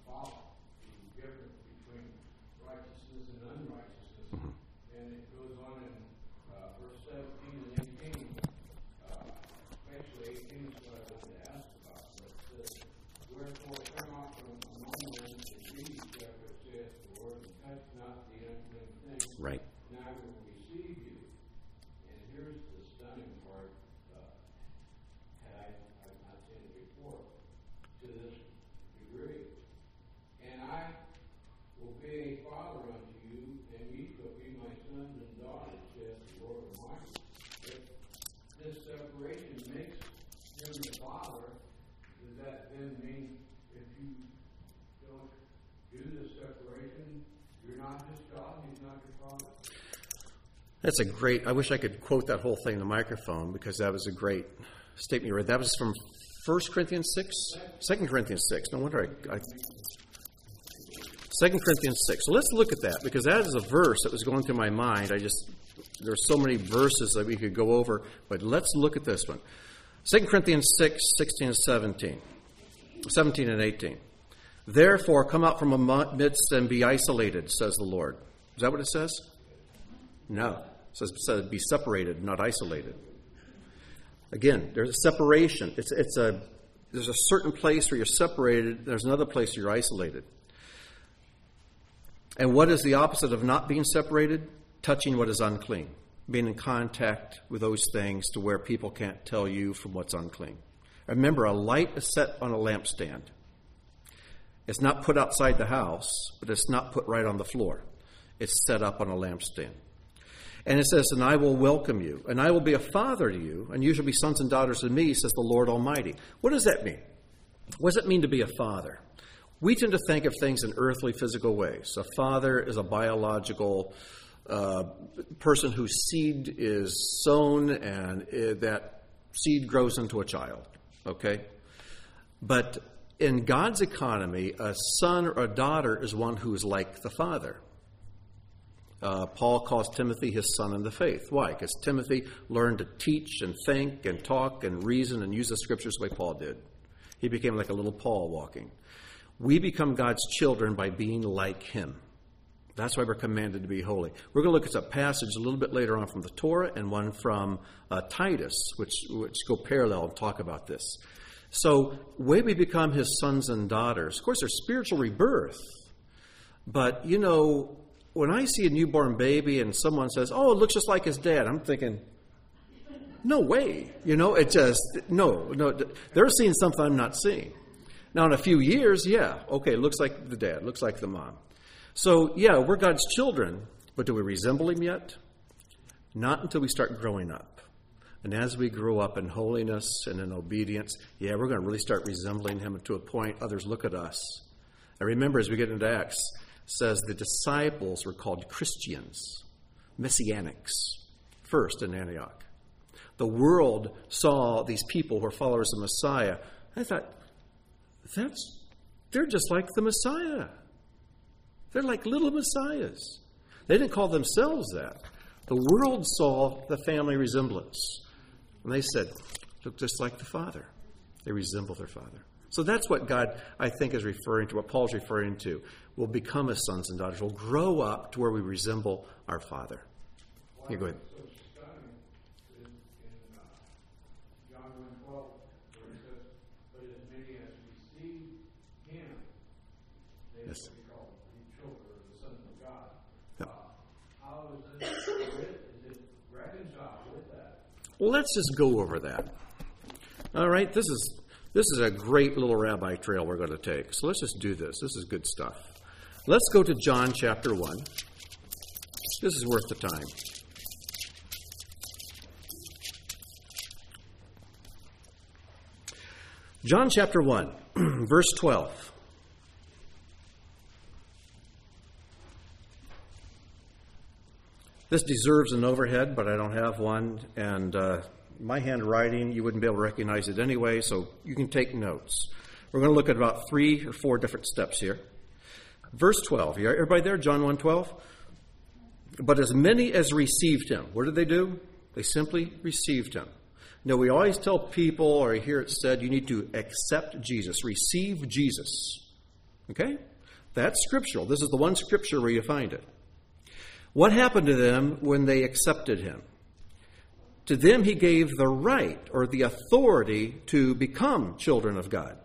Speaker 3: follow the difference between righteousness and unrighteousness. Mm-hmm. And it goes on in uh, verse seventeen and eighteen. Uh, actually, eighteen is what I wanted to ask about. But it says, wherefore come out from among them and be ye separate, saith the Lord, and touch not the unclean thing.
Speaker 1: Right.
Speaker 3: And I will receive you. And here's the stunning part. Uh, had I, I've not seen it before to this degree. And I will be a father unto you, and ye shall be my sons and daughters, saith the Lord Almighty. If this separation makes him the father, does that then mean if you don't do the separation, you're not his child, he's not your father?
Speaker 1: That's a great, I wish I could quote that whole thing in the microphone because that was a great statement you read. That was from First Corinthians six? Second Corinthians six. No wonder I, I... Second Corinthians six. So let's look at that because that is a verse that was going through my mind. I just, there's so many verses that we could go over, but let's look at this one. Second Corinthians six, sixteen and seventeen. seventeen and eighteen. Therefore, come out from amidst and be isolated, says the Lord. Is that what it says? No. It says, it says be separated, not isolated. Again, there's a separation. It's it's a there's a certain place where you're separated. There's another place where you're isolated. And what is the opposite of not being separated? Touching what is unclean. Being in contact with those things to where people can't tell you from what's unclean. Remember, a light is set on a lampstand. It's not put outside the house, but it's not put right on the floor. It's set up on a lampstand. And it says, and I will welcome you, and I will be a father to you, and you shall be sons and daughters of me, says the Lord Almighty. What does that mean? What does it mean to be a father? We tend to think of things in earthly, physical ways. A father is a biological uh, person whose seed is sown, and uh, that seed grows into a child. Okay? But in God's economy, a son or a daughter is one who is like the father. Uh, Paul calls Timothy his son in the faith. Why? Because Timothy learned to teach and think and talk and reason and use the scriptures the way Paul did. He became like a little Paul walking. We become God's children by being like him. That's why we're commanded to be holy. We're going to look at a passage a little bit later on from the Torah and one from uh, Titus, which, which go parallel and talk about this. So, way we become his sons and daughters, of course, there's spiritual rebirth. But, you know, when I see a newborn baby and someone says, oh, it looks just like his dad, I'm thinking, no way. You know, it just, no, no, they're seeing something I'm not seeing. Now, in a few years, yeah, okay, it looks like the dad, looks like the mom. So, yeah, we're God's children, but do we resemble him yet? Not until we start growing up. And as we grow up in holiness and in obedience, yeah, we're going to really start resembling him to a point others look at us. And remember, as we get into Acts, it says the disciples were called Christians, Messianics, first in Antioch. The world saw these people who were followers of Messiah. I thought, that's they're just like the Messiah. They're like little messiahs. They didn't call themselves that. The world saw the family resemblance. And they said, look just like the Father. They resemble their Father. So that's what God, I think, is referring to, what Paul's referring to. We'll become his sons and daughters. We'll grow up to where we resemble our Father. Yeah, go ahead. Yes. Well, let's just go over that. All right, this is this is a great little rabbi trail we're going to take. So let's just do this. This is good stuff. Let's go to John chapter one. This is worth the time. John chapter one, verse twelve. This deserves an overhead, but I don't have one. And uh, my handwriting, you wouldn't be able to recognize it anyway, so you can take notes. We're going to look at about three or four different steps here. Verse twelve. Everybody there? John one twelve. But as many as received him. What did they do? They simply received him. Now, we always tell people, or I hear it said, you need to accept Jesus. Receive Jesus. Okay? That's scriptural. This is the one scripture where you find it. What happened to them when they accepted him? To them he gave the right or the authority to become children of God.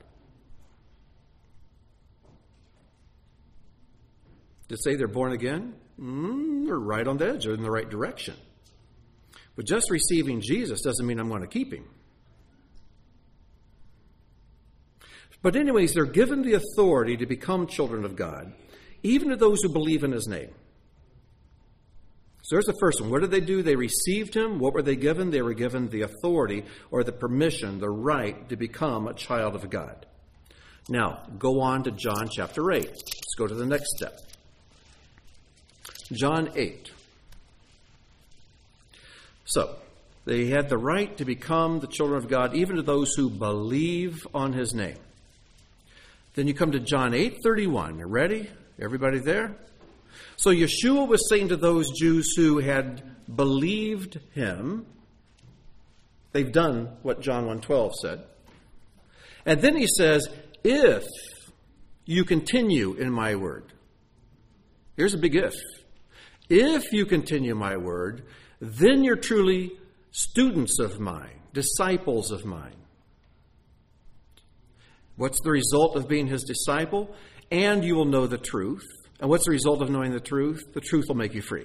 Speaker 1: To say they're born again? Mm, they're right on the edge. They're in the right direction. But just receiving Jesus doesn't mean I'm going to keep him. But anyways, they're given the authority to become children of God, even to those who believe in his name. So there's the first one. What did they do? They received him. What were they given? They were given the authority or the permission, the right to become a child of God. Now, go on to John chapter eight. Let's go to the next step. John eight. So, they had the right to become the children of God, even to those who believe on his name. Then you come to John eight thirty-one. You ready? Everybody there? So Yeshua was saying to those Jews who had believed him, they've done what John one twelve said. And then he says, if you continue in my word. Here's a big if. If you continue my word, then you're truly students of mine, disciples of mine. What's the result of being his disciple? And you will know the truth. And what's the result of knowing the truth? The truth will make you free.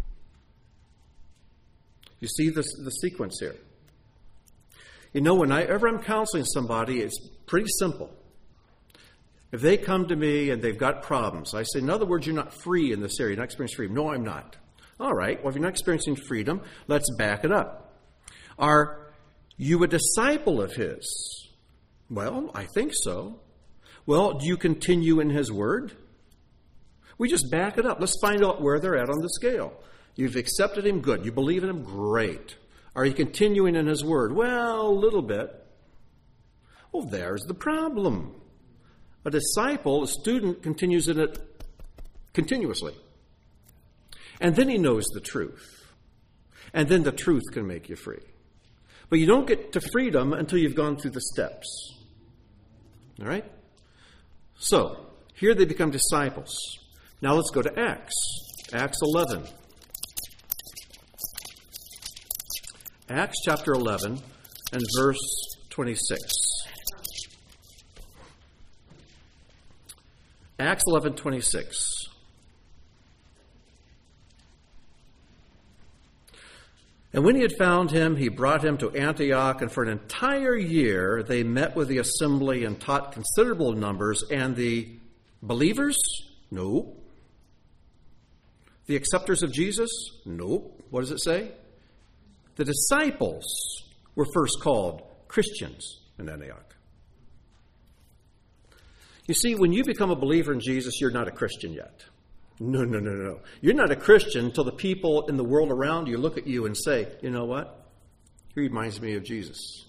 Speaker 1: You see this, the sequence here. You know, whenever I'm counseling somebody, it's pretty simple. If they come to me and they've got problems, I say, in other words, you're not free in this area. You're not experiencing freedom. No, I'm not. All right. Well, if you're not experiencing freedom, let's back it up. Are you a disciple of his? Well, I think so. Well, do you continue in his word? We just back it up. Let's find out where they're at on the scale. You've accepted him, good. You believe in him, great. Are you continuing in his word? Well, a little bit. Well, there's the problem. A disciple, a student, continues in it continuously. And then he knows the truth. And then the truth can make you free. But you don't get to freedom until you've gone through the steps. All right? So, here they become disciples. Now let's go to Acts. Acts eleven. Acts chapter eleven and verse twenty-six. Acts eleven twenty-six. And when he had found him, he brought him to Antioch, and for an entire year they met with the assembly and taught considerable numbers. And the believers? No. The acceptors of Jesus? Nope. What does it say? The disciples were first called Christians in Antioch. You see, when you become a believer in Jesus, you're not a Christian yet. No, no, no, no. You're not a Christian until the people in the world around you look at you and say, you know what? He reminds me of Jesus.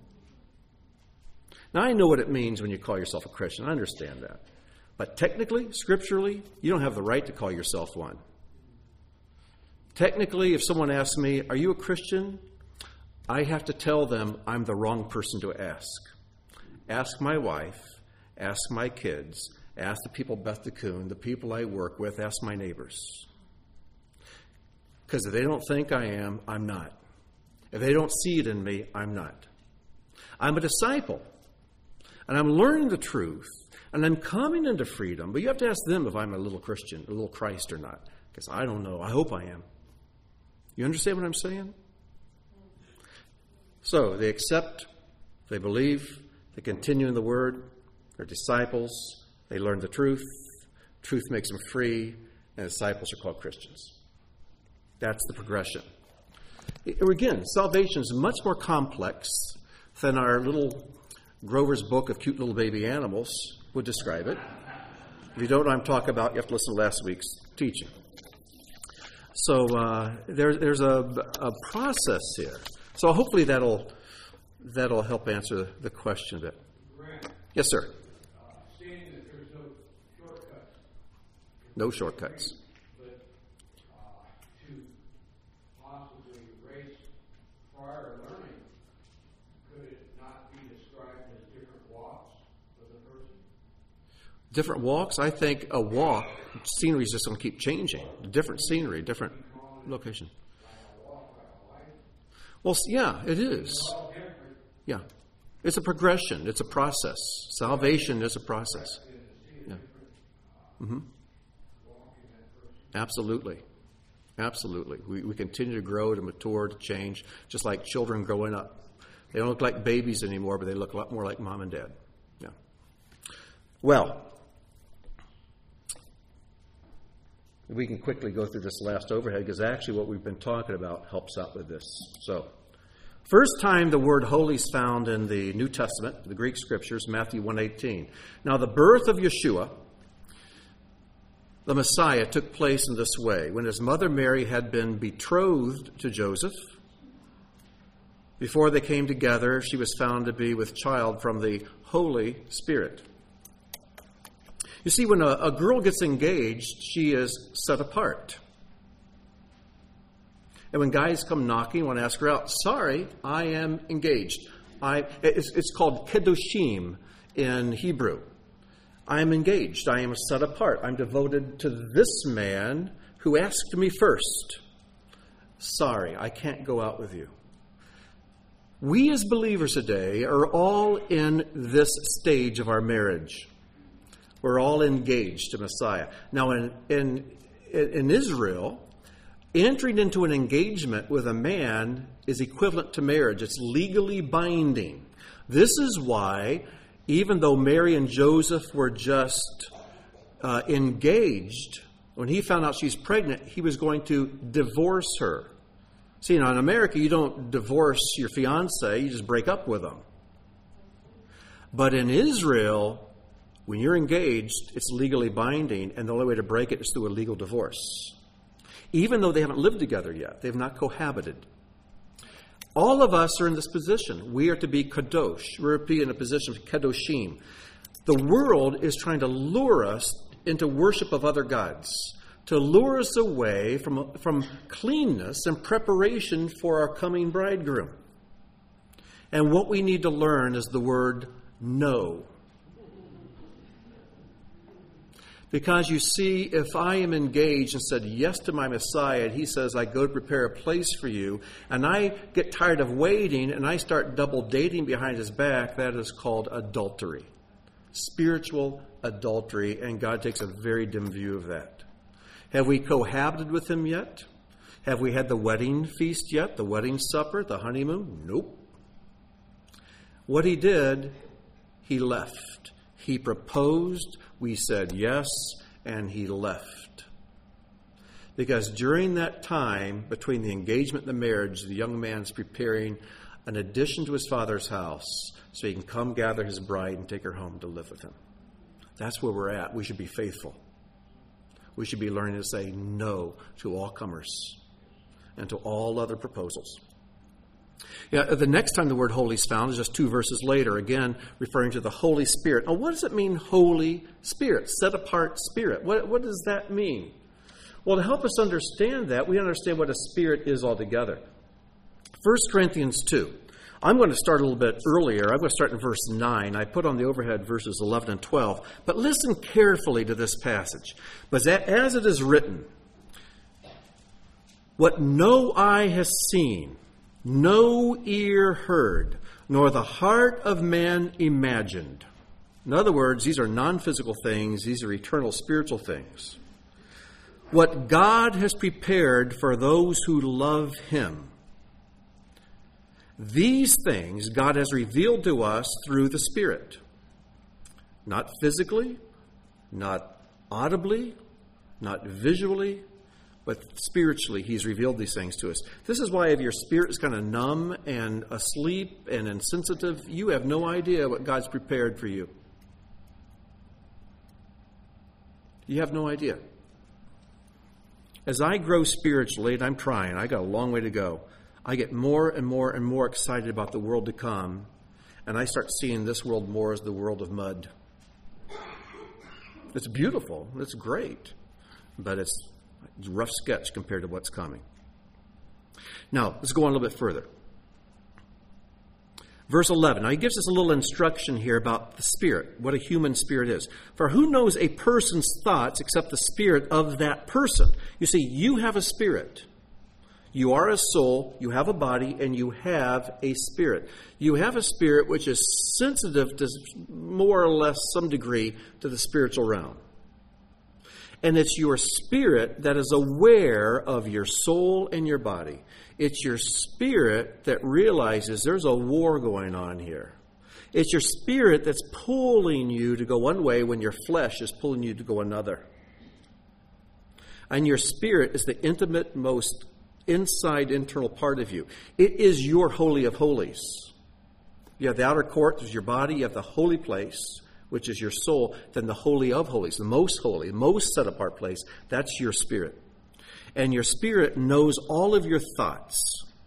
Speaker 1: Now, I know what it means when you call yourself a Christian. I understand that. But technically, scripturally, you don't have the right to call yourself one. Technically, if someone asks me, are you a Christian? I have to tell them I'm the wrong person to ask. Ask my wife. Ask my kids. Ask the people Beth DeCoon, the people I work with. Ask my neighbors. Because if they don't think I am, I'm not. If they don't see it in me, I'm not. I'm a disciple. And I'm learning the truth. And I'm coming into freedom. But you have to ask them if I'm a little Christian, a little Christ or not. Because I don't know. I hope I am. You understand what I'm saying? So they accept, they believe, they continue in the word, they're disciples, they learn the truth, truth makes them free, and disciples are called Christians. That's the progression. Again, salvation is much more complex than our little Grover's book of cute little baby animals would describe it. If you don't know what I'm talking about, you have to listen to last week's teaching. So uh, there, there's a, a process here. So hopefully that'll that'll help answer the question a bit.
Speaker 3: Grant,
Speaker 1: Yes, sir.
Speaker 3: uh, stating that there's no shortcuts.
Speaker 1: No shortcuts.
Speaker 3: But uh, to possibly erase prior learning, could it not be described as different walks of the person?
Speaker 1: Different walks. I think a walk, scenery is just going to keep changing. Different scenery, different location. Well, yeah, it is. Yeah. It's a progression. It's a process. Salvation is a process. Yeah. Mm-hmm. Absolutely. Absolutely. We, we continue to grow, to mature, to change, just like children growing up. They don't look like babies anymore, but they look a lot more like mom and dad. Yeah. Well, we can quickly go through this last overhead because actually what we've been talking about helps out with this. So, first time the word holy is found in the New Testament, the Greek scriptures, Matthew one eighteen. Now, the birth of Yeshua, the Messiah, took place in this way. When his mother Mary had been betrothed to Joseph, before they came together, she was found to be with child from the Holy Spirit. You see, when a, a girl gets engaged, she is set apart. And when guys come knocking, want to ask her out, sorry, I am engaged. I, it's, it's called kedoshim in Hebrew. I am engaged. I am set apart. I'm devoted to this man who asked me first. Sorry, I can't go out with you. We as believers today are all in this stage of our marriage. We're all engaged to Messiah. Now, in, in, in Israel, entering into an engagement with a man is equivalent to marriage. It's legally binding. This is why, even though Mary and Joseph were just uh, engaged, when he found out she's pregnant, he was going to divorce her. See, now in America, you don't divorce your fiancé, you just break up with them. But in Israel, when you're engaged, it's legally binding, and the only way to break it is through a legal divorce. Even though they haven't lived together yet, they've not cohabited. All of us are in this position. We are to be kadosh. We're to be in a position of kadoshim. The world is trying to lure us into worship of other gods, to lure us away from, from cleanness and preparation for our coming bridegroom. And what we need to learn is the word no. Because you see, if I am engaged and said yes to my Messiah, and he says, I go to prepare a place for you, and I get tired of waiting and I start double dating behind his back, that is called adultery. Spiritual adultery, and God takes a very dim view of that. Have we cohabited with him yet? Have we had the wedding feast yet? The wedding supper? The honeymoon? Nope. What he did, he left. He proposed, we said yes, and he left. Because during that time, between the engagement and the marriage, the young man's preparing an addition to his father's house so he can come gather his bride and take her home to live with him. That's where we're at. We should be faithful. We should be learning to say no to all comers and to all other proposals. Yeah, the next time the word holy is found is just two verses later, again referring to the Holy Spirit. Now, what does it mean, Holy Spirit, set apart spirit? What, what does that mean? Well, to help us understand that, we understand what a spirit is altogether. First Corinthians two. I'm going to start a little bit earlier. I'm going to start in verse nine. I put on the overhead verses eleven and twelve. But listen carefully to this passage. But as it is written, what no eye has seen, no ear heard, nor the heart of man imagined. In other words, these are non-physical things. These are eternal spiritual things. What God has prepared for those who love him. These things God has revealed to us through the Spirit. Not physically, not audibly, not visually, but spiritually he's revealed these things to us. This is why if your spirit is kind of numb and asleep and insensitive, you have no idea what God's prepared for you. You have no idea. As I grow spiritually, and I'm trying, I got a long way to go, I get more and more and more excited about the world to come, and I start seeing this world more as the world of mud. It's beautiful. It's great. But it's a rough sketch compared to what's coming. Now, let's go on a little bit further. Verse eleven. Now he gives us a little instruction here about the spirit, what a human spirit is. For who knows a person's thoughts except the spirit of that person? You see, you have a spirit. You are a soul, you have a body, and you have a spirit. You have a spirit which is sensitive to more or less some degree to the spiritual realm. And it's your spirit that is aware of your soul and your body. It's your spirit that realizes there's a war going on here. It's your spirit that's pulling you to go one way when your flesh is pulling you to go another. And your spirit is the intimate, most inside internal part of you. It is your holy of holies. You have the outer court, there's your body. You have the holy place, which is your soul. Then the holy of holies, the most holy, most set apart place. That's your spirit. And your spirit knows all of your thoughts.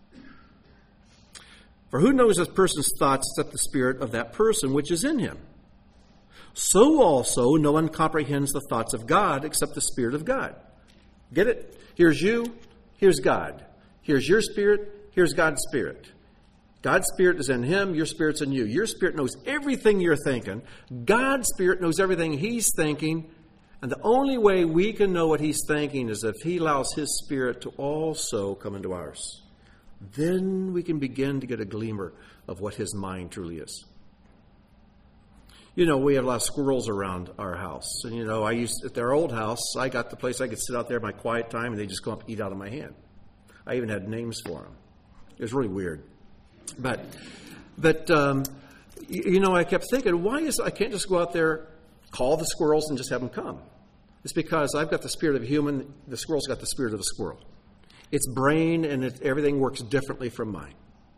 Speaker 1: For who knows a person's thoughts except the spirit of that person which is in him? So also no one comprehends the thoughts of God except the Spirit of God. Get it? Here's you, here's God. Here's your spirit, here's God's spirit. God's spirit is in him, your spirit's in you. Your spirit knows everything you're thinking. God's spirit knows everything he's thinking. And the only way we can know what he's thinking is if he allows his spirit to also come into ours. Then we can begin to get a gleamer of what his mind truly is. You know, we have a lot of squirrels around our house. And, you know, I used, at their old house, I got the place I could sit out there in my quiet time and they just come up and eat out of my hand. I even had names for them. It was really weird. But, but um, you, you know, I kept thinking, why is I can't just go out there, call the squirrels and just have them come? It's because I've got the spirit of a human, the squirrel's got the spirit of a squirrel. Its brain and it, everything works differently from mine.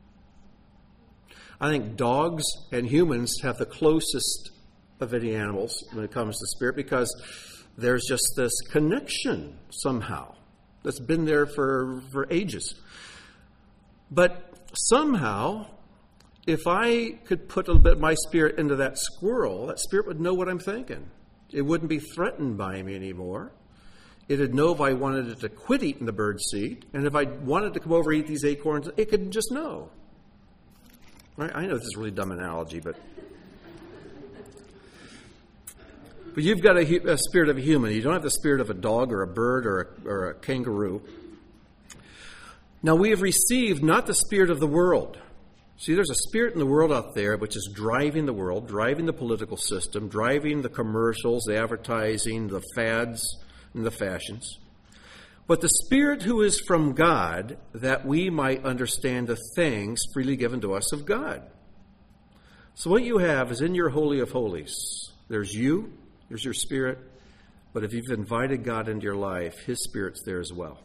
Speaker 1: I think dogs and humans have the closest of any animals when it comes to spirit because there's just this connection somehow that's been there for, for ages. But somehow, if I could put a little bit of my spirit into that squirrel, that spirit would know what I'm thinking. It wouldn't be threatened by me anymore. It would know if I wanted it to quit eating the bird seed, and if I wanted to come over and eat these acorns, it could just know. Right? I know this is a really dumb analogy, but but you've got a, a spirit of a human. You don't have the spirit of a dog or a bird or a, or a kangaroo. Now we have received not the spirit of the world. See, there's a spirit in the world out there which is driving the world, driving the political system, driving the commercials, the advertising, the fads, and the fashions. But the Spirit who is from God, that we might understand the things freely given to us of God. So what you have is in your Holy of Holies. There's you, there's your spirit, but if you've invited God into your life, his Spirit's there as well.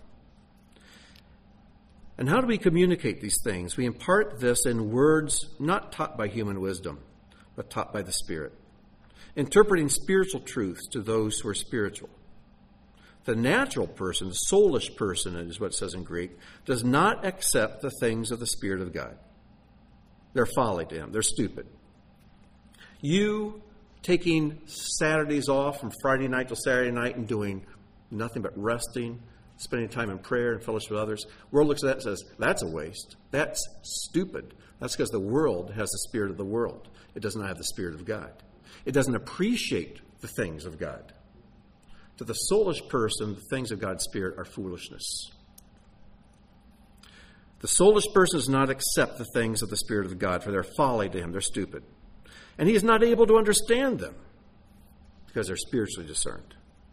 Speaker 1: And how do we communicate these things? We impart this in words not taught by human wisdom, but taught by the Spirit, interpreting spiritual truths to those who are spiritual. The natural person, the soulish person, is what it says in Greek, does not accept the things of the Spirit of God. They're folly to him. They're stupid. You taking Saturdays off from Friday night till Saturday night and doing nothing but resting, spending time in prayer and fellowship with others, the world looks at that and says, that's a waste. That's stupid. That's because the world has the spirit of the world. It does not have the Spirit of God. It doesn't appreciate the things of God. To the soulish person, the things of God's Spirit are foolishness. The soulish person does not accept the things of the Spirit of God, for they're folly to him. They're stupid. And he is not able to understand them because they're spiritually discerned.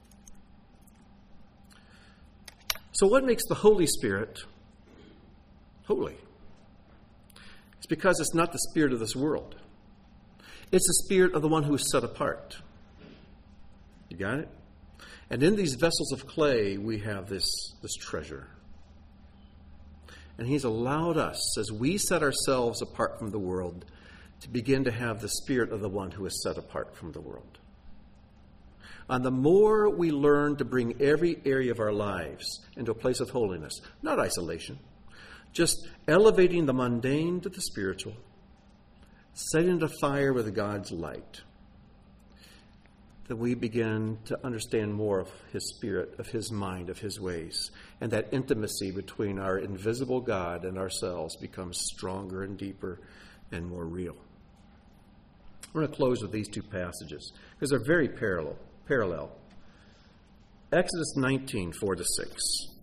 Speaker 1: So what makes the Holy Spirit holy? It's because it's not the spirit of this world. It's the spirit of the one who is set apart. You got it? And in these vessels of clay, we have this, this treasure. And he's allowed us, as we set ourselves apart from the world, to begin to have the spirit of the one who is set apart from the world. And the more we learn to bring every area of our lives into a place of holiness, not isolation, just elevating the mundane to the spiritual, setting it afire with God's light, that we begin to understand more of his spirit, of his mind, of his ways. And that intimacy between our invisible God and ourselves becomes stronger and deeper and more real. I'm going to close with these two passages because they're very parallel. parallel. Exodus nineteen, four to six.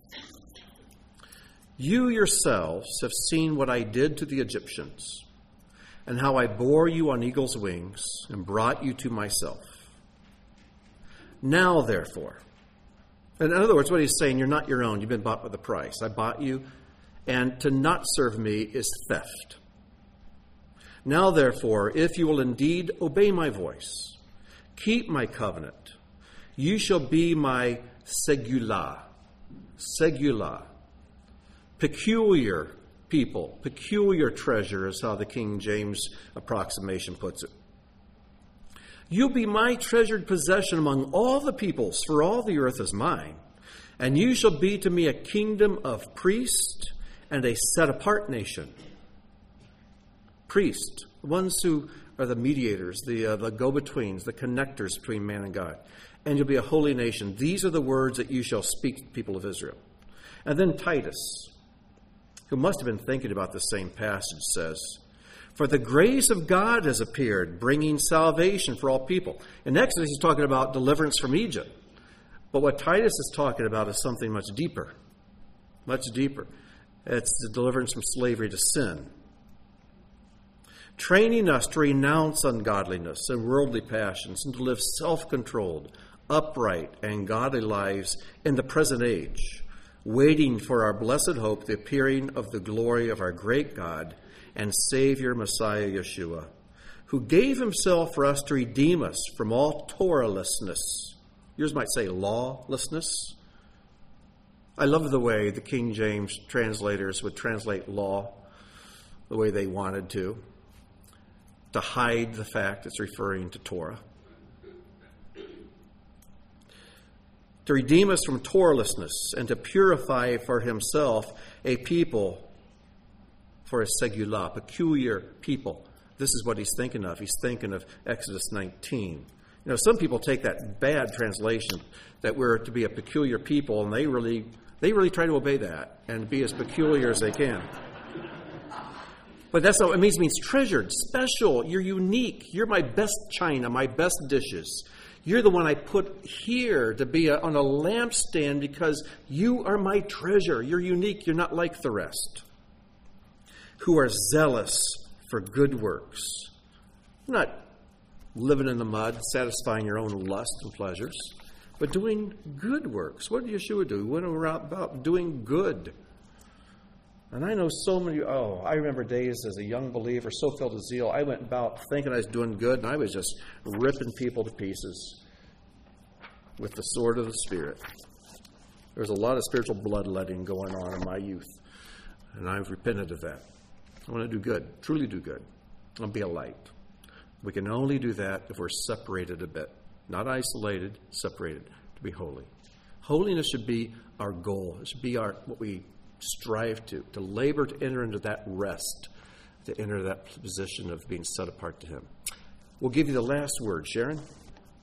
Speaker 1: You yourselves have seen what I did to the Egyptians, and how I bore you on eagle's wings and brought you to myself. Now, therefore, in other words, what he's saying, you're not your own. You've been bought with a price. I bought you, and to not serve me is theft. Now, therefore, if you will indeed obey my voice, keep my covenant, you shall be my segula. Segula. Peculiar people. Peculiar treasure is how the King James approximation puts it. You'll be my treasured possession among all the peoples, for all the earth is mine. And you shall be to me a kingdom of priests and a set-apart nation. Priests, the ones who are the mediators, the, uh, the go-betweens, the connectors between man and God. And you'll be a holy nation. These are the words that you shall speak to the people of Israel. And then Titus, who must have been thinking about the same passage, says, for the grace of God has appeared, bringing salvation for all people. In Exodus, he's talking about deliverance from Egypt. But what Titus is talking about is something much deeper. Much deeper. It's the deliverance from slavery to sin. Training us to renounce ungodliness and worldly passions and to live self-controlled, upright, and godly lives in the present age, waiting for our blessed hope, the appearing of the glory of our great God and Savior Messiah Yeshua, who gave himself for us to redeem us from all Torahlessness. Yours might say lawlessness. I love the way the King James translators would translate law the way they wanted to, to hide the fact it's referring to Torah. To redeem us from Torahlessness and to purify for himself a people for a segula, peculiar people. This is what he's thinking of. He's thinking of Exodus nineteen. You know, some people take that bad translation that we're to be a peculiar people, and they really they really try to obey that and be as peculiar as they can. But that's not what it means. It means treasured, special. You're unique. You're my best china, my best dishes. You're the one I put here to be a, on a lampstand because you are my treasure. You're unique. You're not like the rest. Who are zealous for good works. Not living in the mud, satisfying your own lust and pleasures, but doing good works. What did Yeshua do? He went around about doing good. And I know so many, oh, I remember days as a young believer, so filled with zeal, I went about thinking I was doing good, and I was just ripping people to pieces with the sword of the Spirit. There was a lot of spiritual bloodletting going on in my youth, and I've repented of that. I want to do good, truly do good. I want to be a light. We can only do that if we're separated a bit, not isolated, separated, to be holy. Holiness should be our goal. It should be our what we strive to, to labor to enter into that rest, to enter that position of being set apart to him. We'll give you the last word. Sharon?
Speaker 2: Um,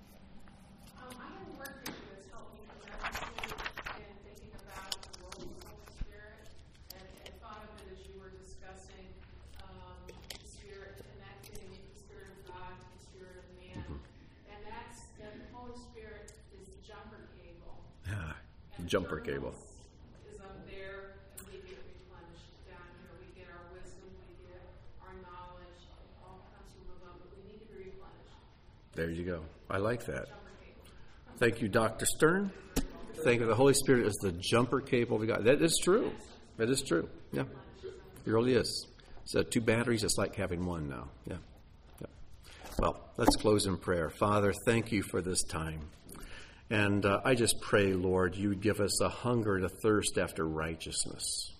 Speaker 2: I have a word for you that's helped me tremendously in thinking about the role of the Holy Spirit, and, and thought of it as you were discussing um, the Spirit, connecting the Spirit of God to the Spirit of man. Mm-hmm. And that's that the Holy Spirit is the jumper cable.
Speaker 1: Yeah, jumper cable.
Speaker 2: Is up there, and we get replenished down here. We get our wisdom, we get our knowledge, all comes from above, but we need to be replenished.
Speaker 1: There you go. I like that. Thank you, Doctor Stern. Thank you. The Holy Spirit is the jumper cable we got. That is true. That is true. Yeah. It really is. So two batteries, it's like having one now. Yeah. Yeah. Well, let's close in prayer. Father, thank you for this time. And uh, I just pray, Lord, you would give us a hunger and a thirst after righteousness.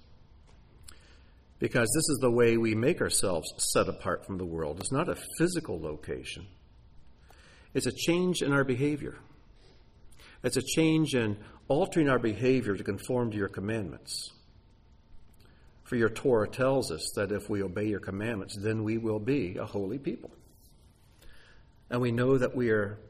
Speaker 1: Because this is the way we make ourselves set apart from the world. It's not a physical location. It's a change in our behavior. It's a change in altering our behavior to conform to your commandments. For your Torah tells us that if we obey your commandments, then we will be a holy people. And we know that we are,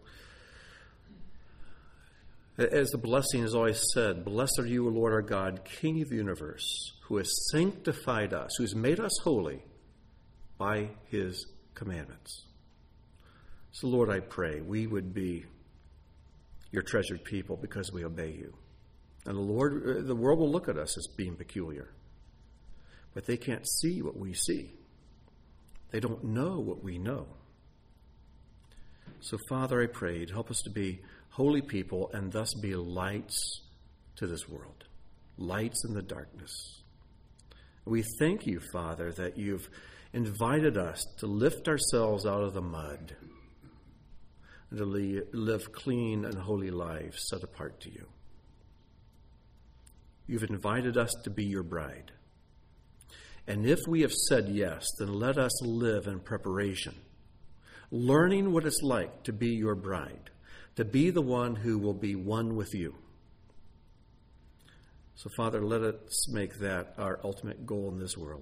Speaker 1: as the blessing is always said, blessed are you, O Lord our God, King of the universe, who has sanctified us, who has made us holy by his commandments. So, Lord, I pray we would be your treasured people because we obey you. And the Lord, the world will look at us as being peculiar, but they can't see what we see. They don't know what we know. So, Father, I pray you'd help us to be holy people and thus be lights to this world, lights in the darkness. We thank you, Father, that you've invited us to lift ourselves out of the mud and to live clean and holy lives set apart to you. You've invited us to be your bride. And if we have said yes, then let us live in preparation, learning what it's like to be your bride, to be the one who will be one with you. So, Father, let us make that our ultimate goal in this world.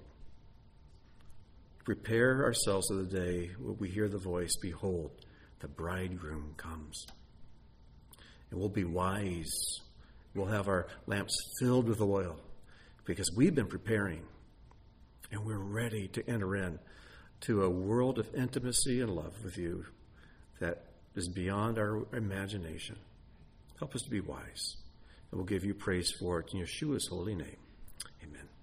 Speaker 1: Prepare ourselves for the day when we hear the voice, behold, the bridegroom comes. And we'll be wise. We'll have our lamps filled with oil because we've been preparing. And we're ready to enter in to a world of intimacy and love with you that is beyond our imagination. Help us to be wise. And we'll give you praise for it in Yeshua's holy name. Amen.